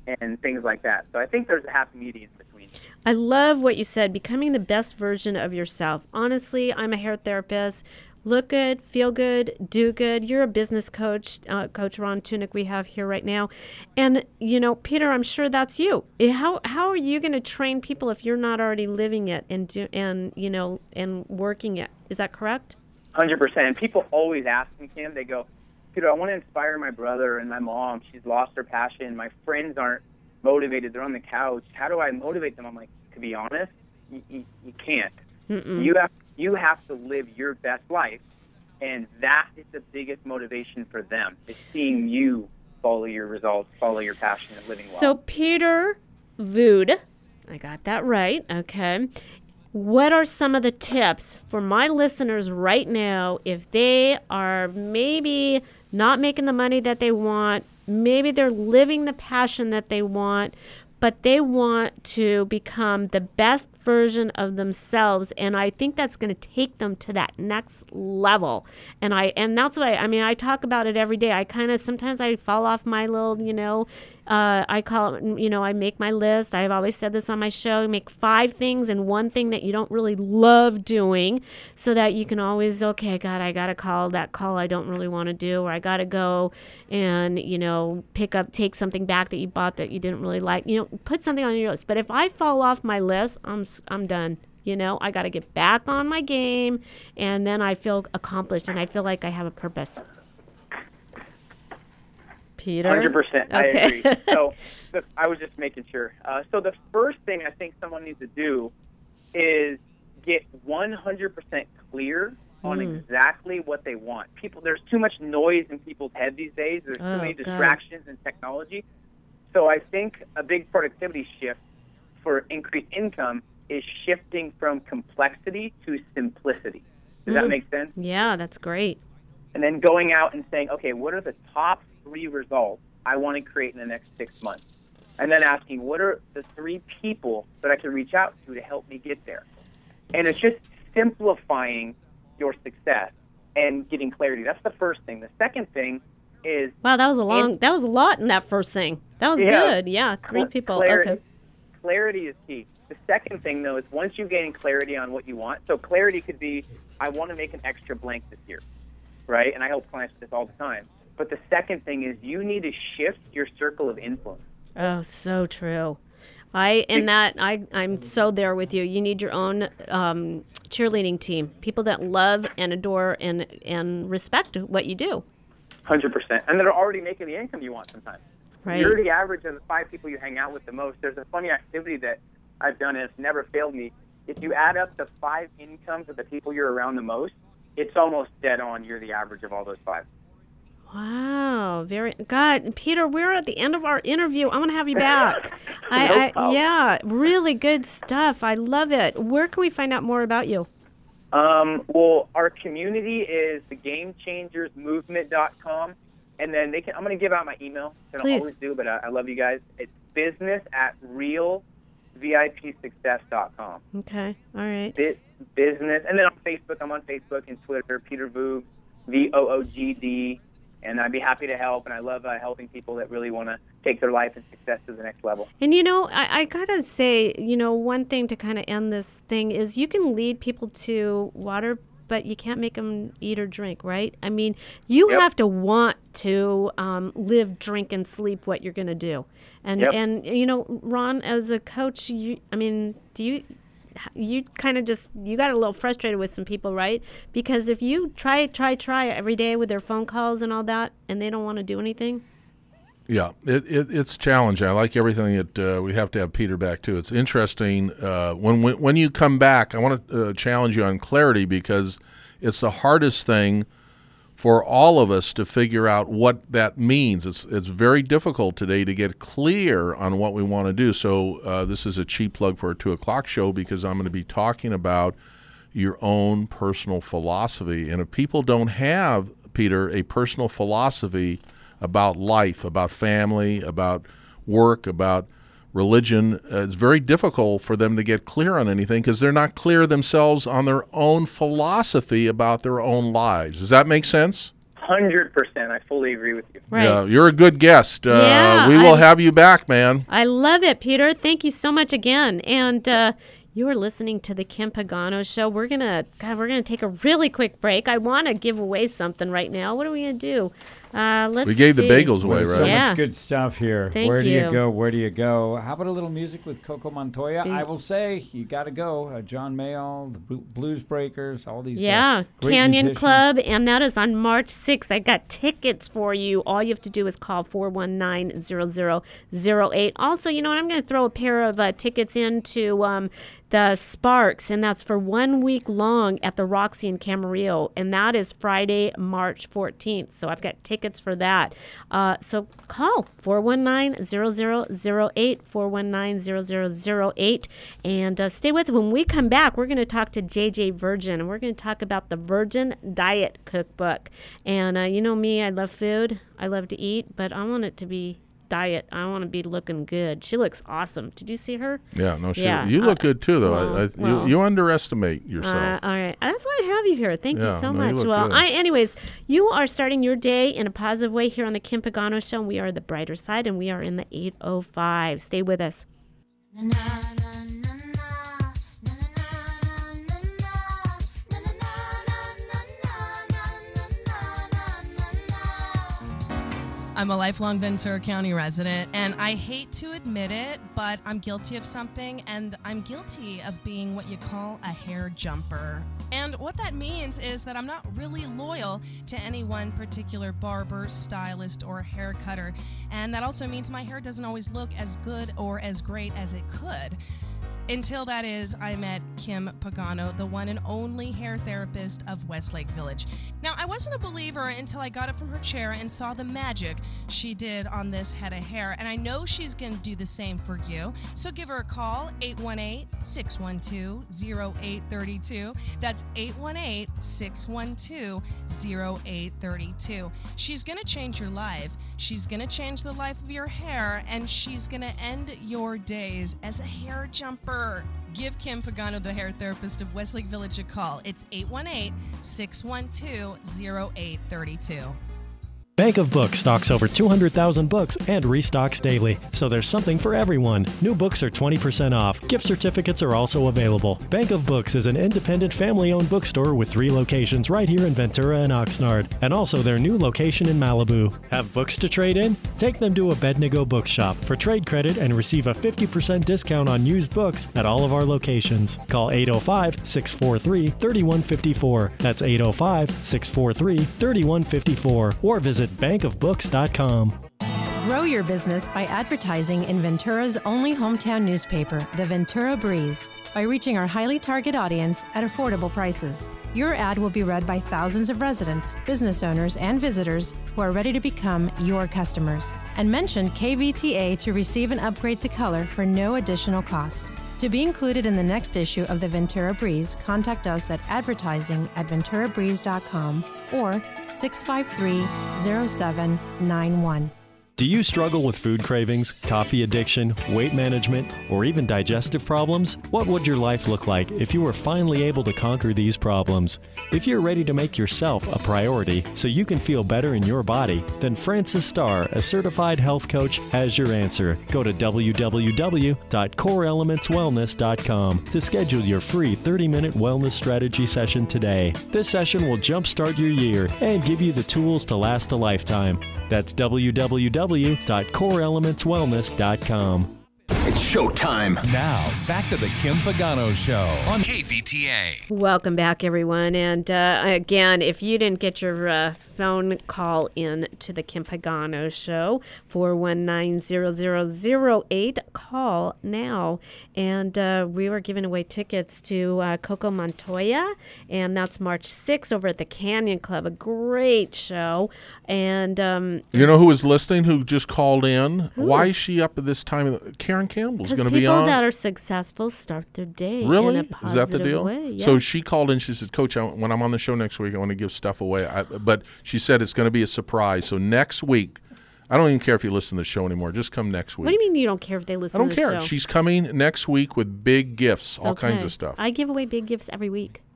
and things like that. So I think there's a happy medium between. I love what you said, becoming the best version of yourself. Honestly, I'm a hair therapist. Look good, feel good, do good. You're a business coach, uh, Coach Ron Tunick we have here right now. And, you know, Peter, I'm sure that's you. How how are you going to train people if you're not already living it and, do, and you know, and working it? Is that correct? one hundred percent. And people always ask me, Kim, they go, Peter, I want to inspire my brother and my mom. She's lost her passion. My friends aren't motivated. They're on the couch. How do I motivate them? I'm like, to be honest, you, you, you can't. Mm-mm. You have you have to live your best life, and that is the biggest motivation for them, is seeing you follow your results, follow your passion, and living well. So Peter Vood, I got that right, okay. What are some of the tips for my listeners right now if they are maybe not making the money that they want, maybe they're living the passion that they want, but they want to become the best version of themselves, and I think that's going to take them to that next level. And I and that's what I, I mean, I talk about it every day. I kind of, sometimes I fall off my little, you know, uh, I call it, you know, I make my list. I've always said this on my show, you make five things and one thing that you don't really love doing, so that you can always, okay, God, I got to call that call I don't really want to do, or I got to go and, you know, pick up, take something back that you bought that you didn't really like, you know, put something on your list. But if I fall off my list, I'm I'm done. You know, I got to get back on my game, and then I feel accomplished, and I feel like I have a purpose. Peter? one hundred percent. Okay. I agree. So the, I was just making sure. Uh, so the first thing I think someone needs to do is get one hundred percent clear on Mm. exactly what they want. People, there's too much noise in people's head these days. There's Oh, too many God. distractions and technology. So I think a big productivity shift for increased income is shifting from complexity to simplicity. Does that Mm. make sense? Yeah, that's great. And then going out and saying, okay, what are the top three results I want to create in the next six months? And then asking, what are the three people that I can reach out to to help me get there? And it's just simplifying your success and getting clarity. That's the first thing. The second thing is... Wow, that was a long, in- that was a lot in that first thing. That was Yeah. good. Yeah, three Cl- people. clarity, Okay. Clarity is key. The second thing, though, is once you gain clarity on what you want, so clarity could be, I want to make an extra blank this year, right? And I help clients with this all the time. But the second thing is you need to shift your circle of influence. Oh, so true. I in that I I'm so there with you. You need your own um, cheerleading team, people that love and adore and and respect what you do. one hundred percent. And that are already making the income you want sometimes. Right. You're the average of the five people you hang out with the most. There's a funny activity that I've done, and it's never failed me. If you add up the five incomes of the people you're around the most, it's almost dead on. You're the average of all those five. Wow, very God, Peter. We're at the end of our interview. I'm gonna have you back. No I, I problem. yeah, really good stuff. I love it. Where can we find out more about you? Um, well, our community is the game changers movement dot com. And then they can, I'm going to give out my email. I don't Please. always do, but I, I love you guys. It's business at real V I P success dot com. Okay, all right. Bi- business. And then on Facebook, I'm on Facebook and Twitter, Peter Voog, V O O G D. And I'd be happy to help. And I love uh, helping people that really want to take their life and success to the next level. And you know, I, I gotta say, you know, one thing to kind of end this thing is you can lead people to water, but you can't make them eat or drink, right? I mean, you Yep. have to want to um, live, drink, and sleep what you're gonna do. And Yep. and you know, Ron, as a coach, you, I mean, do you? You kind of just you got a little frustrated with some people, right? Because if you try, try, try every day with their phone calls and all that, and they don't want to do anything. Yeah, it, it, it's challenging. I like everything that uh, we have to have Peter back too. It's interesting uh, when, when when you come back. I want to uh, challenge you on clarity because it's the hardest thing for all of us to figure out what that means. It's it's very difficult today to get clear on what we want to do. So uh, this is a cheap plug for a two o'clock show because I'm going to be talking about your own personal philosophy. And if people don't have, Peter, a personal philosophy about life, about family, about work, about religion, uh, it's very difficult for them to get clear on anything because they're not clear themselves on their own philosophy about their own lives. Does that make sense? one hundred percent. I fully agree with you. Right. Yeah, you're a good guest. Uh, Yeah, we will I- have you back, man. I love it, Peter. Thank you so much again. And uh, you are listening to the Kim Pagano Show. We're gonna, God, we're gonna take a really quick break. I want to give away something right now. What are we gonna do? Uh, let's We gave the see. bagels away, So right? Yeah. much good stuff here. Thank Where do you you. go? Where do you go? How about a little music with Coco Montoya? Thank- I will say you got to go. Uh, John Mayall, the Blu- Blues Breakers, all these. Yeah, uh, great Canyon musicians. Club, and that is on March sixth. I got tickets for you. All you have to do is call four one nine, zero zero zero eight. Also, you know what? I'm going to throw a pair of uh, tickets into um, the Sparks, and that's for one week long at the Roxy in Camarillo, and that is Friday, March fourteenth. So I've got tickets for that. Uh, so call four one nine, zero zero zero eight, four one nine, zero zero zero eight, and uh, stay with us. When we come back, we're going to talk to J J Virgin, and we're going to talk about the Virgin Diet Cookbook. And uh, you know me, I love food. I love to eat, but I want it to be diet. I want to be looking good. She looks awesome. Did you see her? Yeah, no shit. Yeah, You look uh, good too, though. well, I, I, well. you, you underestimate yourself. Uh, all right. That's why I have you here. Thank you Yeah, so no, you much. look Well, good. I, anyways, you are starting your day in a positive way here on the Kim Pagano Show, and we are the brighter side, and we are in the eight oh five. Stay with us. I'm a lifelong Ventura County resident, and I hate to admit it, but I'm guilty of something, and I'm guilty of being what you call a hair jumper. And what that means is that I'm not really loyal to any one particular barber, stylist, or hair cutter. And that also means my hair doesn't always look as good or as great as it could. Until that is, I met Kim Pagano, the one and only hair therapist of Westlake Village. Now, I wasn't a believer until I got up from her chair and saw the magic she did on this head of hair, and I know she's going to do the same for you. So give her a call, eight one eight, six one two, zero eight three two. That's eight one eight, six one two, zero eight three two. She's going to change your life. She's going to change the life of your hair, and she's going to end your days as a hair jumper. Give Kim Pagano, the hair therapist of Westlake Village, a call. It's eight one eight, six one two, zero eight three two. Bank of Books stocks over two hundred thousand books and restocks daily, so there's something for everyone. New books are twenty percent off. Gift certificates are also available. Bank of Books is an independent family-owned bookstore with three locations right here in Ventura and Oxnard, and also their new location in Malibu. Have books to trade in? Take them to Abednego Bookshop for trade credit and receive a fifty percent discount on used books at all of our locations. Call eight oh five, six four three, three one five four. That's eight oh five, six four three, three one five four, or visit bank of books dot com. Grow your business by advertising in Ventura's only hometown newspaper, the Ventura Breeze, by reaching our highly target audience at affordable prices. Your ad will be read by thousands of residents, business owners, and visitors who are ready to become your customers. And mention K V T A to receive an upgrade to color for no additional cost. To be included in the next issue of the Ventura Breeze, contact us at advertising at ventura breeze dot com or six five three, zero seven nine one. Do you struggle with food cravings, coffee addiction, weight management, or even digestive problems? What would your life look like if you were finally able to conquer these problems? If you're ready to make yourself a priority so you can feel better in your body, then Francis Starr, a certified health coach, has your answer. Go to w w w dot core elements wellness dot com to schedule your free thirty minute wellness strategy session today. This session will jumpstart your year and give you the tools to last a lifetime. That's w w w dot core elements wellness dot com. It's showtime. Now, back to the Kim Pagano Show on K V T A. Welcome back, everyone. And uh, again, if you didn't get your uh, phone call in to the Kim Pagano Show, four one nine, zero zero zero eight, call now. And uh, we were giving away tickets to uh, Coco Montoya, and that's March sixth over at the Canyon Club. A great show. And um, You know who was listening, who just called in? Who? Why is she up at this time? Karen Campbell's going to be on. People that are successful start their day really? in a positive Is that the deal? way. Yeah. So she called in. She said, Coach, I, when I'm on the show next week, I want to give stuff away. I, but she said it's going to be a surprise. So next week, I don't even care if you listen to the show anymore. Just come next week. What do you mean you don't care if they listen I don't to the care. show? She's coming next week with big gifts, all Okay. kinds of stuff. I give away big gifts every week.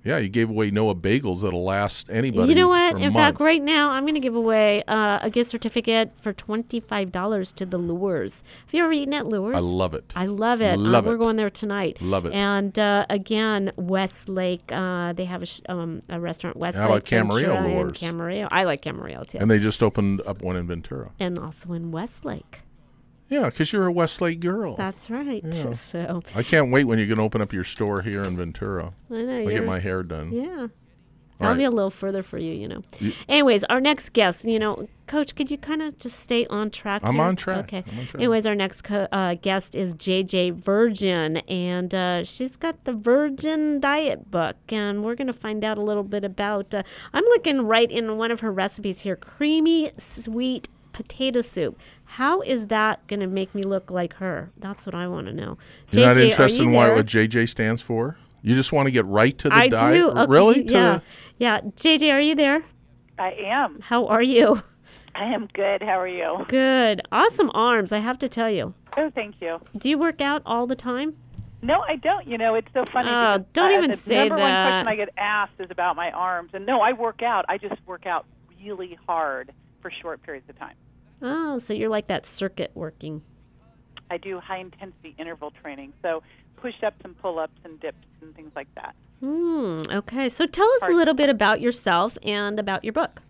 Yeah, you gave away Noah bagels that'll last anybody. You know what? for In months. fact, right now, I'm going to give away uh, a gift certificate for twenty-five dollars to the Lures. Have you ever eaten at Lures? I love it. I love it. Love uh, We're it. going there tonight. Love it. And uh, again, Westlake, uh, they have a, sh- um, a restaurant, Westlake. How about Camarillo Ventura and Lures? Camarillo. I like Camarillo, too. And they just opened up one in Ventura. And also in Westlake. Yeah, because you're a Westlake girl. That's right. Yeah. So I can't wait when you're going to open up your store here in Ventura. I know. I'll you're- get my hair done. Yeah. All I'll be right. a little further for you, you know. You- Anyways, our next guest, you know, Coach, could you kind of just stay on track I'm here? on track. Okay. I'm on track. Anyways, our next co- uh, guest is J J Virgin, and uh, she's got the Virgin Diet book, and we're going to find out a little bit about, uh, I'm looking right in one of her recipes here, creamy sweet potato soup. How is that going to make me look like her? That's what I want to know. You're not J J, interested are you in why, there? what J J stands for? You just want to get right to the I diet? do. Okay, Really? To yeah. the- Yeah. J J, are you there? I am. How are you? I am good. How are you? Good. Awesome arms, I have to tell you. Oh, thank you. Do you work out all the time? No, I don't. You know, it's so funny. Oh, because, don't uh, even the say number one that. question I get asked is about my arms. And no, I work out. I just work out really hard for short periods of time. Oh, so you're like that circuit working. I do high-intensity interval training, so push-ups and pull-ups and dips and things like that. Hmm. Okay. So tell us a Hard. little bit about yourself and about your book.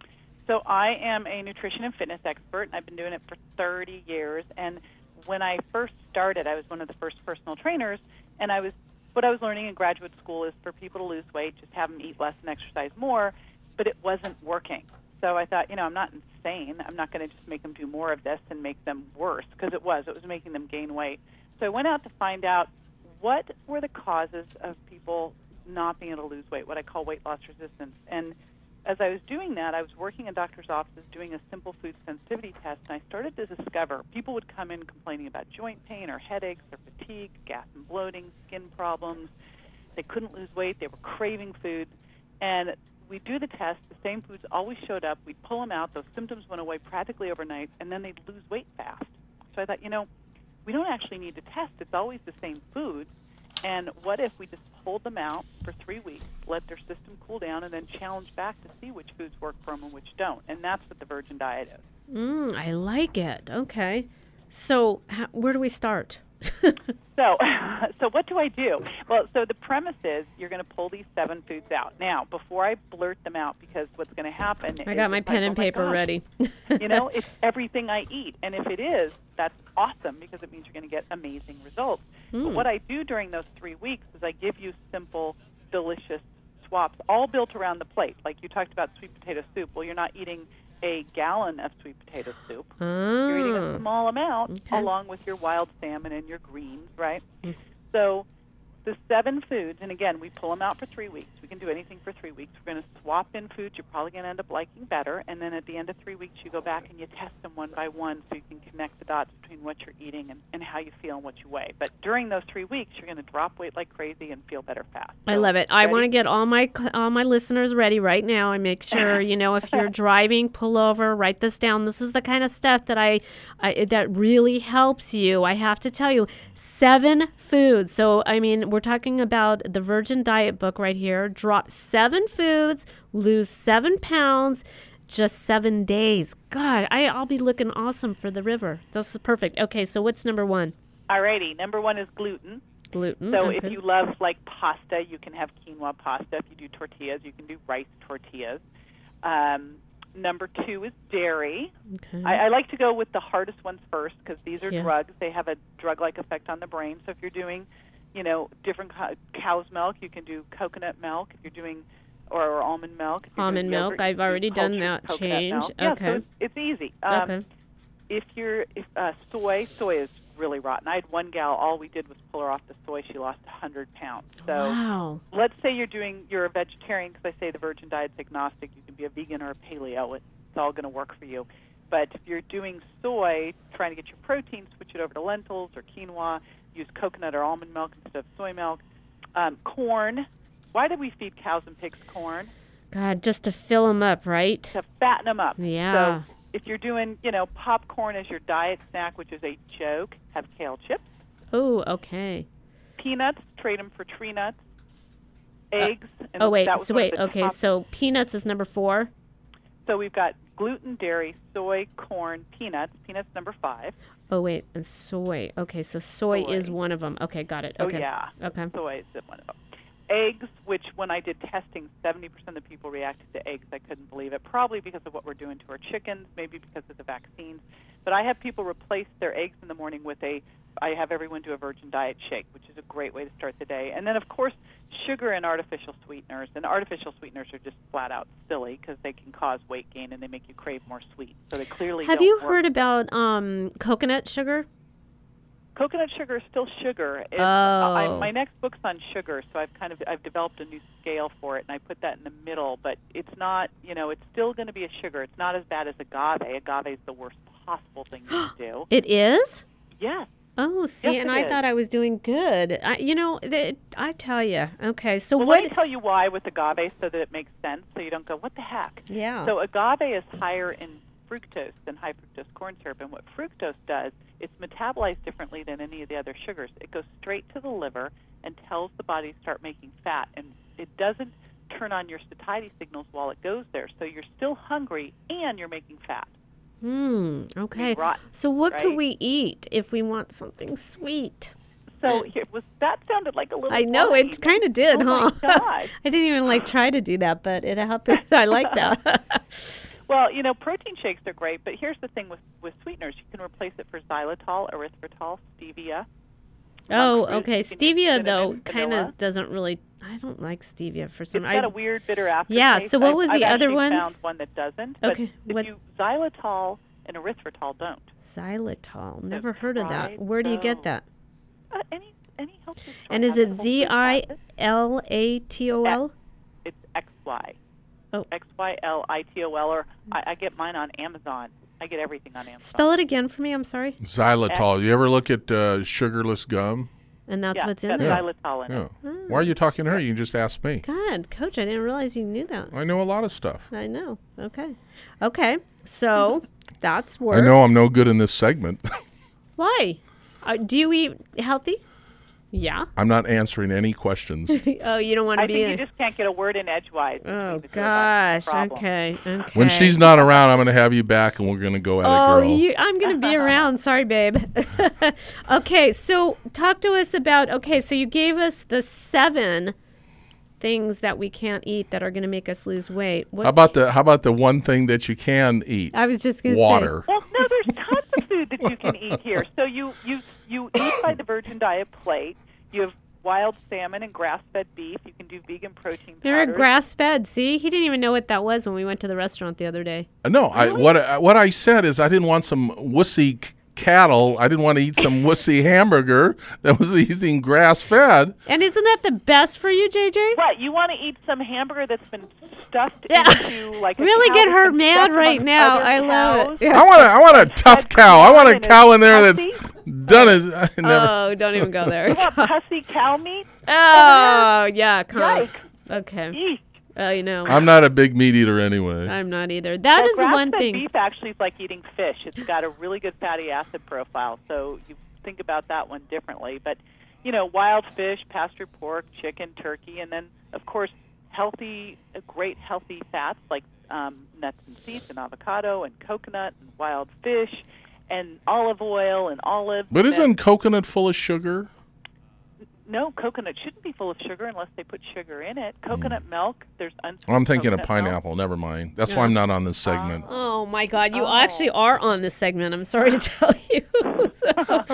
So I am a nutrition and fitness expert, and I've been doing it for thirty years. And when I first started, I was one of the first personal trainers, and I was what I was learning in graduate school is for people to lose weight, just have them eat less and exercise more, but it wasn't working. So I thought, you know, I'm not insane. I'm not going to just make them do more of this and make them worse, because it was. It was making them gain weight. So I went out to find out what were the causes of people not being able to lose weight, what I call weight loss resistance. And as I was doing that, I was working in doctor's offices doing a simple food sensitivity test, and I started to discover people would come in complaining about joint pain or headaches or fatigue, gas and bloating, skin problems. They couldn't lose weight. They were craving food. And we'd do the test. The same foods always showed up. We'd pull them out. Those symptoms went away practically overnight, and then they'd lose weight fast. So I thought, you know, we don't actually need to test. It's always the same foods. And what if we just hold them out for three weeks, let their system cool down, and then challenge back to see which foods work for them and which don't? And that's what the Virgin Diet is. Mm, I like it. Okay. So how, where do we start? So, so what do I do? Well, so the premise is you're going to pull these seven foods out. Now, before I blurt them out, because what's going to happen I is got my it's pen like, and oh my paper gosh, ready. you know, it's everything I eat. And if it is, that's awesome, because it means you're going to get amazing results. But Mm. what I do during those three weeks is I give you simple, delicious swaps, all built around the plate. Like you talked about sweet potato soup. Well, you're not eating a gallon of sweet potato soup. You're eating Ah. a small amount Okay. along with your wild salmon and your greens, right? Mm. So the seven foods, and again, we pull them out for three weeks. We can do anything for three weeks. We're going to swap in foods you're probably going to end up liking better, and then at the end of three weeks, you go back and you test them one by one so you can connect the dots between what you're eating and, and how you feel and what you weigh. But during those three weeks, you're going to drop weight like crazy and feel better fast. I So, love it. I ready? want to get all my cl- all my listeners ready right now and make sure, you know, if you're driving, pull over, write this down. This is the kind of stuff that I, I that really helps you. I have to tell you, seven foods. So I mean, we're talking about the Virgin Diet book right here. Drop seven foods, lose seven pounds, just seven days. God, I, I'll be looking awesome for the river. This is perfect. Okay, so what's number one? Alrighty, number one is gluten. Gluten. So okay. if you love like pasta, you can have quinoa pasta. If you do tortillas, you can do rice tortillas. Um, number two is dairy. Okay. I, I like to go with the hardest ones first because these are Yeah. drugs. They have a drug-like effect on the brain. So if you're doing, you know, different co- cow's milk, you can do coconut milk. If you're doing or, or almond milk. If you're Almond doing milk, yogurt, you I've can do already done cultured that coconut change. milk. Yeah, Okay. so it's, it's easy. Um, Okay. If you're if uh, soy, soy is really rotten. I had one gal, all we did was pull her off the soy. She lost one hundred pounds. So Wow. let's say you're doing, you're a vegetarian, because I say the Virgin Diet's agnostic. You can be a vegan or a paleo. It's all going to work for you. But if you're doing soy, trying to get your protein, switch it over to lentils or quinoa. Use coconut or almond milk instead of soy milk. Um, corn. Why do we feed cows and pigs corn? God, just to fill them up, right? To fatten them up. Yeah. So if you're doing, you know, popcorn as your diet snack, which is a joke, have kale chips. Oh, okay. Peanuts, trade them for tree nuts. eggs. And Oh wait, that was so one of wait, the okay, top- so peanuts is number four. So we've got gluten, dairy, soy, corn, peanuts. Peanuts number five. Oh wait, and soy. Okay, so soy, Soy. is one of them. Okay, got it. Oh Okay. yeah. Okay. Soy is one of them. Eggs, which when I did testing, seventy percent of the people reacted to eggs. I couldn't believe it. Probably because of what we're doing to our chickens, maybe because of the vaccines. But I have people replace their eggs in the morning with a, I have everyone do a Virgin Diet shake, which is a great way to start the day. And then, of course, sugar and artificial sweeteners. And artificial sweeteners are just flat out silly because they can cause weight gain and they make you crave more sweet. So they clearly Have don't you work. heard about um, coconut sugar? Coconut sugar is still sugar. It's, Oh. I, my next book's on sugar, so I've kind of I've developed a new scale for it, and I put that in the middle. But it's not, you know, it's still going to be a sugar. It's not as bad as agave. Agave is the worst possible thing you can do. It is? Yes. Oh, see, Yes, and it I is. thought I was doing good. I, you know, th- I tell you. Okay, so well, what? let me tell you why with agave, so that it makes sense, so you don't go, what the heck? Yeah. So agave is higher in fructose than high fructose corn syrup, and what fructose does, it's metabolized differently than any of the other sugars. It goes straight to the liver and tells the body to start making fat, and it doesn't turn on your satiety signals while it goes there. So you're still hungry and you're making fat. Hmm. Okay. rotten, so what could right? we eat if we want something sweet? So here was that sounded like a little. I know funny. it kind of did, Oh my huh? God. I didn't even like try to do that, but it happened. I like that. Well, you know, protein shakes are great, but here's the thing with, with sweeteners. You can replace it for xylitol, erythritol, stevia. Oh, Monk fruit, okay. you can use Stevia though cinnamon, kind vanilla. of doesn't really. I don't like stevia for some. It's got I, a weird bitter aftertaste. Yeah, so what was I've, the I've other actually ones? found one that doesn't. But Okay, if what- you xylitol and erythritol don't. Xylitol. Never heard of try that. Where do you get those. that? Uh, any any health food store And is has it Whole Z Foods I has it. L A T O L? It's X Y. Oh. X Y L I T O L, or I, I get mine on Amazon. I get everything on Amazon. Spell it again for me. I'm sorry. Xylitol. You ever look at uh, sugarless gum? And that's yeah, what's in got there. xylitol in Yeah. it. Why are you talking to her? You can just ask me. God, Coach, I didn't realize you knew that. I know a lot of stuff. I know. Okay. Okay. So that's worse. I know I'm no good in this segment. Why? Uh, do you eat healthy? Yeah. I'm not answering any questions. Oh, you don't want to I be think in. you just can't get a word in edgewise. Oh between the two of us. gosh. That's the problem. Okay. Okay. When she's not around, I'm going to have you back, and we're going to go at it, Oh, girl. you, I'm going to be around. Sorry, babe. Okay, so talk to us about. Okay, so you gave us the seven things that we can't eat that are going to make us lose weight. What, How about the How about the one thing that you can eat? I was just going to say. Water. Well, no, there's tons of food that you can eat here. So you you you eat by the Virgin Diet plate. You have wild salmon and grass-fed beef. You can do vegan protein You're powders. grass-fed. See, he didn't even know what that was when we went to the restaurant the other day. No, I what I, what I said is I didn't want some wussy c- cattle. I didn't want to eat some wussy hamburger that was eating grass fed. And isn't that the best for you, J J? Right, you want to eat some hamburger that's been stuffed Yeah. into like a Really cow get that's her been mad stuffed right amongst now. other I love cows. it. Yeah. I want a I want a tough cow. I want a and cow in there that's pussy. done it. I never. Oh, don't even go there. You want pussy cow meat? Oh, yeah, come on. Yikes. Okay. Eesh. Oh, you know. I'm not a big meat eater anyway. I'm not either. That Well, is one grass-fed thing. beef actually is like eating fish. It's got a really good fatty acid profile, so you think about that one differently. But, you know, wild fish, pastured pork, chicken, turkey, and then, of course, healthy, uh, great healthy fats like um, nuts and seeds and avocado and coconut and wild fish and olive oil and olives. But and isn't coconut full of sugar? no, coconut shouldn't be full of sugar unless they put sugar in it. Coconut milk, there's unsweetened Well, I'm thinking of coconut milk. pineapple. Never mind. That's why I'm not on this segment. Oh my God! You actually are on this segment. I'm sorry to tell you. So-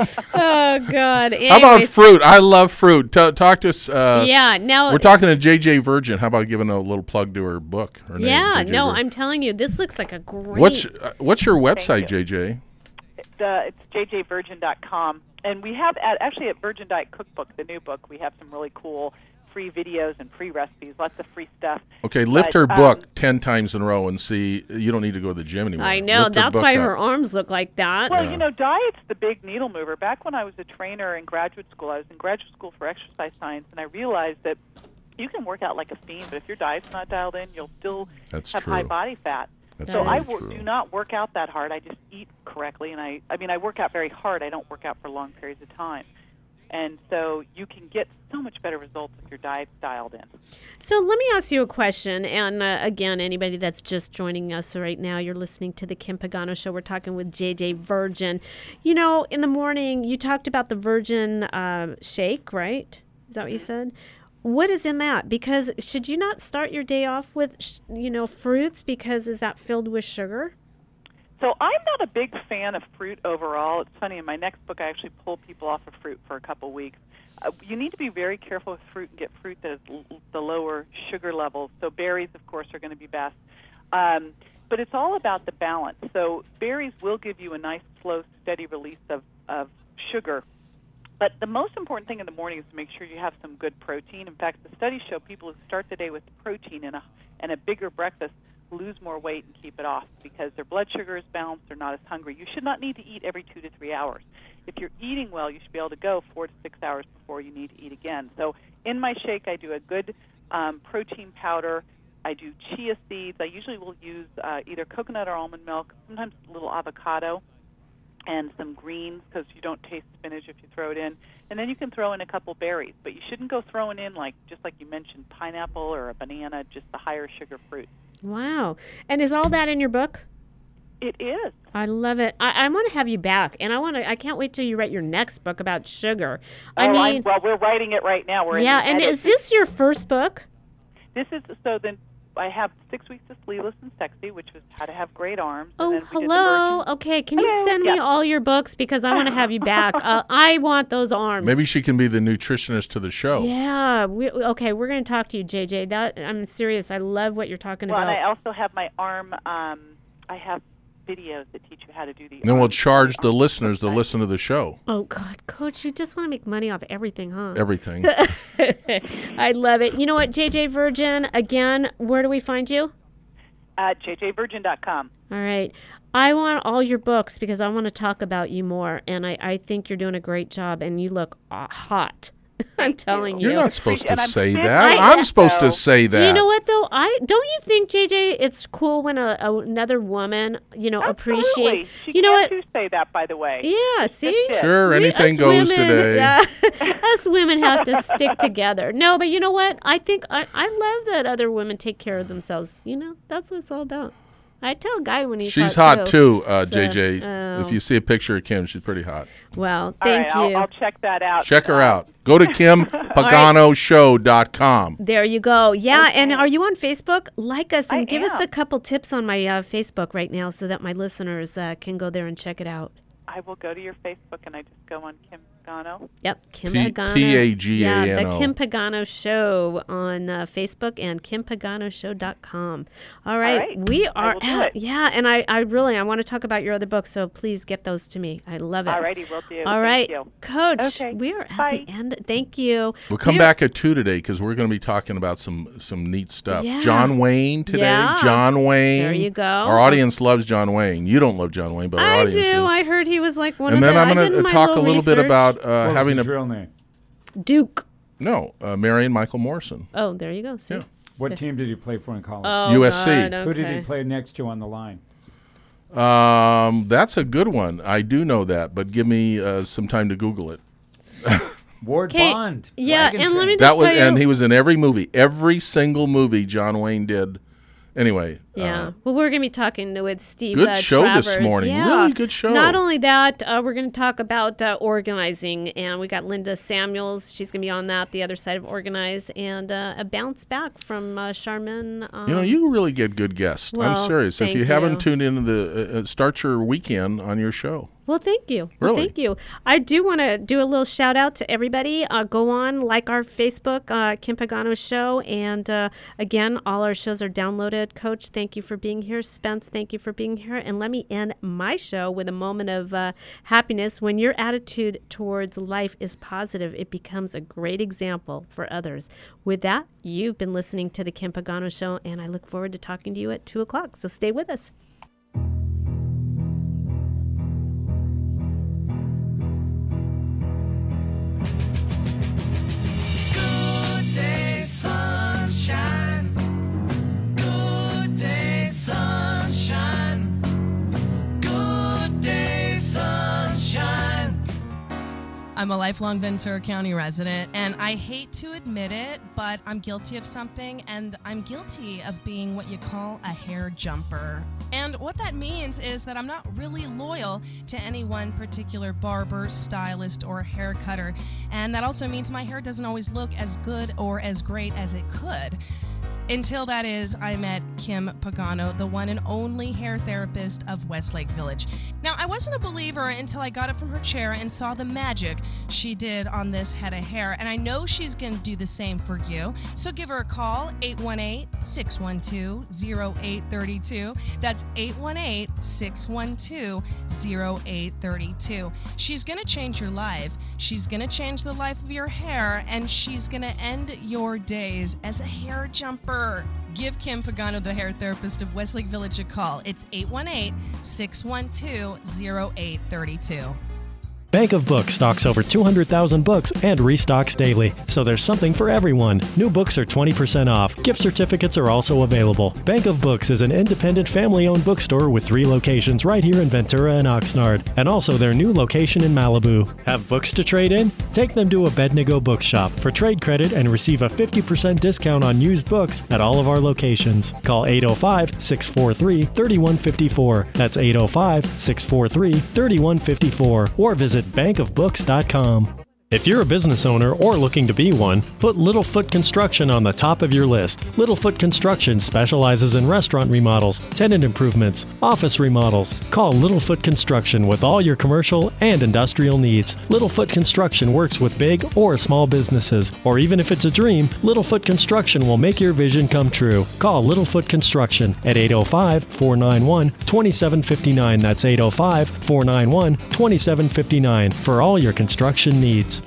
oh God! How about Anyways, fruit? I love fruit. T- talk to us. Uh, Yeah, now- we're talking to J J Virgin. How about giving a little plug to her book? Her name, yeah, J J no, Virgin. I'm telling you, this looks like a great. What's uh, what's your website, you. J J? Uh, it's j j virgin dot com. And we have, at, actually at Virgin Diet Cookbook, the new book, we have some really cool free videos and free recipes, lots of free stuff. Okay, lift But, her um, book ten times in a row and see. You don't need to go to the gym anymore. I know. Lift her That's book why up. her arms look like that. Well, you know, diet's the big needle mover. Back when I was a trainer in graduate school, I was in graduate school for exercise science, and I realized that you can work out like a fiend, but if your diet's not dialed in, you'll still That's have true. high body fat. That's so very I wor- true. do not work out that hard. I just eat correctly, and I, I mean, I work out very hard. I don't work out for long periods of time. And so you can get so much better results if your diet's dialed in. So let me ask you a question. And uh, again, anybody that's just joining us right now, you're listening to the Kim Pagano Show. We're talking with J J Virgin. You know, in the morning, you talked about the Virgin uh, shake, right? Is that what you said? What is in that? Because should you not start your day off with, sh- you know, fruits? Because is that filled with sugar? So I'm not a big fan of fruit overall. It's funny, in my next book, I actually pull people off of fruit for a couple weeks. Uh, you need to be very careful with fruit and get fruit that is l- the lower sugar levels. So berries, of course, are going to be best. Um, but it's all about the balance. So berries will give you a nice, slow, steady release of, of sugar. But the most important thing in the morning is to make sure you have some good protein. In fact, the studies show people who start the day with protein and a, and a bigger breakfast lose more weight and keep it off because their blood sugar is balanced, they're not as hungry. You should not need to eat every two to three hours. If you're eating well, you should be able to go four to six hours before you need to eat again. So in my shake, I do a good um, protein powder. I do chia seeds. I usually will use uh, either coconut or almond milk, sometimes a little avocado, and some greens because you don't taste spinach if you throw it in. And then you can throw in a couple berries, but you shouldn't go throwing in, like just like you mentioned, pineapple or a banana, just the higher sugar fruit. Wow. And is all that in your book? It is. I love it. I, I want to have you back, and I want to. I can't wait till you write your next book about sugar. I oh, mean, I'm, well, we're writing it right now. We're yeah. in the And is this your first book? This is so. Then I have Six Weeks of Sleeveless and Sexy, which was how to have great arms. Oh, and then we hello. Did the Okay, can Hello. you send me Yeah. all your books because I want to have you back. uh, I want those arms. Maybe she can be the nutritionist to the show. Yeah. We, okay, we're going to talk to you, J J. That I'm serious. I love what you're talking Well, about. and I also have my arm. Um, I have videos that teach you how to do the. Then we'll arm- charge the listeners to listen to the show. Oh God, Coach, you just want to make money off everything, huh? Everything. I love it. You know what, J J Virgin? Again, where do we find you? At j j virgin dot com. All right. I want all your books because I want to talk about you more, and I, I think you're doing a great job, and you look uh, hot. I'm telling you. You're not supposed to And I'm say sick that. I- I'm supposed to though. say that. Do you know what though? I don't you think, J J, it's cool when a, a another woman, you know, Absolutely. appreciates. She You know can't what? too say that, by the way. Yeah, see? it. Sure, We- anything us goes women, today. Yeah, us women have to stick together. No, but you know what? I think I, I love that other women take care of themselves. You know, that's what it's all about. I tell a guy when he's She's hot, hot too, uh, So, J J. oh. If you see a picture of Kim, she's pretty hot. Well, All thank right, you. I'll, I'll check that out. Check her Uh, out. Go to kim pagano show dot com. There you go. Yeah, and Okay. are you on Facebook? Like us and I give us am. a couple tips on my uh, Facebook right now so that my listeners uh, can go there and check it out. I will go to your Facebook and I just go on Kim Pagano. Yep, Kim P- Pagano. P A G A N O. Yeah, the Kim Pagano Show on uh, Facebook and kim pagano show dot com. All right, right, we I are will do at, it. yeah, and I, I really I want to talk about your other book, so please get those to me. I love it. All righty, will do. All Thank right, you. Coach, Okay, we are at bye. the end. Thank you. We'll come We are- back at two today because we're going to be talking about some some neat stuff. Yeah. John Wayne today. Yeah. John Wayne. There you go. Our audience loves John Wayne. You don't love John Wayne, but our I audience do. does. I heard he was like one And of then the. I'm I going did to my talk a little little bit research. about uh, What was having his a real name? Duke. no uh, Marion Michael Morrison. Oh, there you go. See. Yeah. What team did he play for in college? Oh, U S C. God, Who did he okay. play next to on the line? Um, that's a good one. I do know that, but give me uh, some time to Google it. Ward Okay, Bond. yeah, Wagon and let Train. me That just was, tell you. and he was in every movie, every single movie John Wayne did. Anyway, Yeah. uh, well, we're going to be talking with Steve Good uh, show this Travers. morning. Yeah. Really good show. Not only that, uh, we're going to talk about uh, organizing, and we got Linda Samuels. She's going to be on that, the other side of organize, and uh, a bounce back from uh, Charmin. Um, you know, you really get good guests. I'm well, serious. If thank you, haven't you. tuned into the, uh, start your weekend on your show. Well, thank you. Well, Really? thank you. I do want to do a little shout out to everybody. Uh, go on, like our Facebook, uh, Kim Pagano Show. And uh, again, all our shows are downloaded. Coach, thank you for being here. Spence, thank you for being here. And let me end my show with a moment of uh, happiness. When your attitude towards life is positive, it becomes a great example for others. With that, you've been listening to the Kim Pagano Show, and I look forward to talking to you at two o'clock. So stay with us. Good day, sunshine. Good day, sunshine. Good day, sunshine. I'm a lifelong Ventura County resident, and I hate to admit it, but I'm guilty of something, and I'm guilty of being what you call a hair jumper. And what that means is that I'm not really loyal to any one particular barber, stylist, or hair cutter. And that also means my hair doesn't always look as good or as great as it could. Until that is, I met Kim Pagano, the one and only hair therapist of Westlake Village. Now, I wasn't a believer until I got up from her chair and saw the magic she did on this head of hair, and I know she's going to do the same for you. So give her a call, eight one eight, six one two, zero eight three two. That's eight one eight, six one two, zero eight three two. She's going to change your life. She's going to change the life of your hair, and she's going to end your days as a hair jumper. Give Kim Pagano, the hair therapist of Westlake Village, a call. It's eight one eight, six one two, zero eight three two. Bank of Books stocks over two hundred thousand books and restocks daily, so there's something for everyone. New books are twenty percent off. Gift certificates are also available. Bank of Books is an independent family-owned bookstore with three locations right here in Ventura and Oxnard, and also their new location in Malibu. Have books to trade in? Take them to Abednego Bookshop for trade credit and receive a fifty percent discount on used books at all of our locations. Call eight oh five, six four three, three one five four. That's eight oh five, six four three, three one five four, or visit bank of books dot com. If you're a business owner or looking to be one, put Littlefoot Construction on the top of your list. Littlefoot Construction specializes in restaurant remodels, tenant improvements, office remodels. Call Littlefoot Construction with all your commercial and industrial needs. Littlefoot Construction works with big or small businesses, or even if it's a dream, Littlefoot Construction will make your vision come true. Call Littlefoot Construction at eight oh five, four nine one, two seven five nine. That's eight oh five, four nine one, two seven five nine for all your construction needs.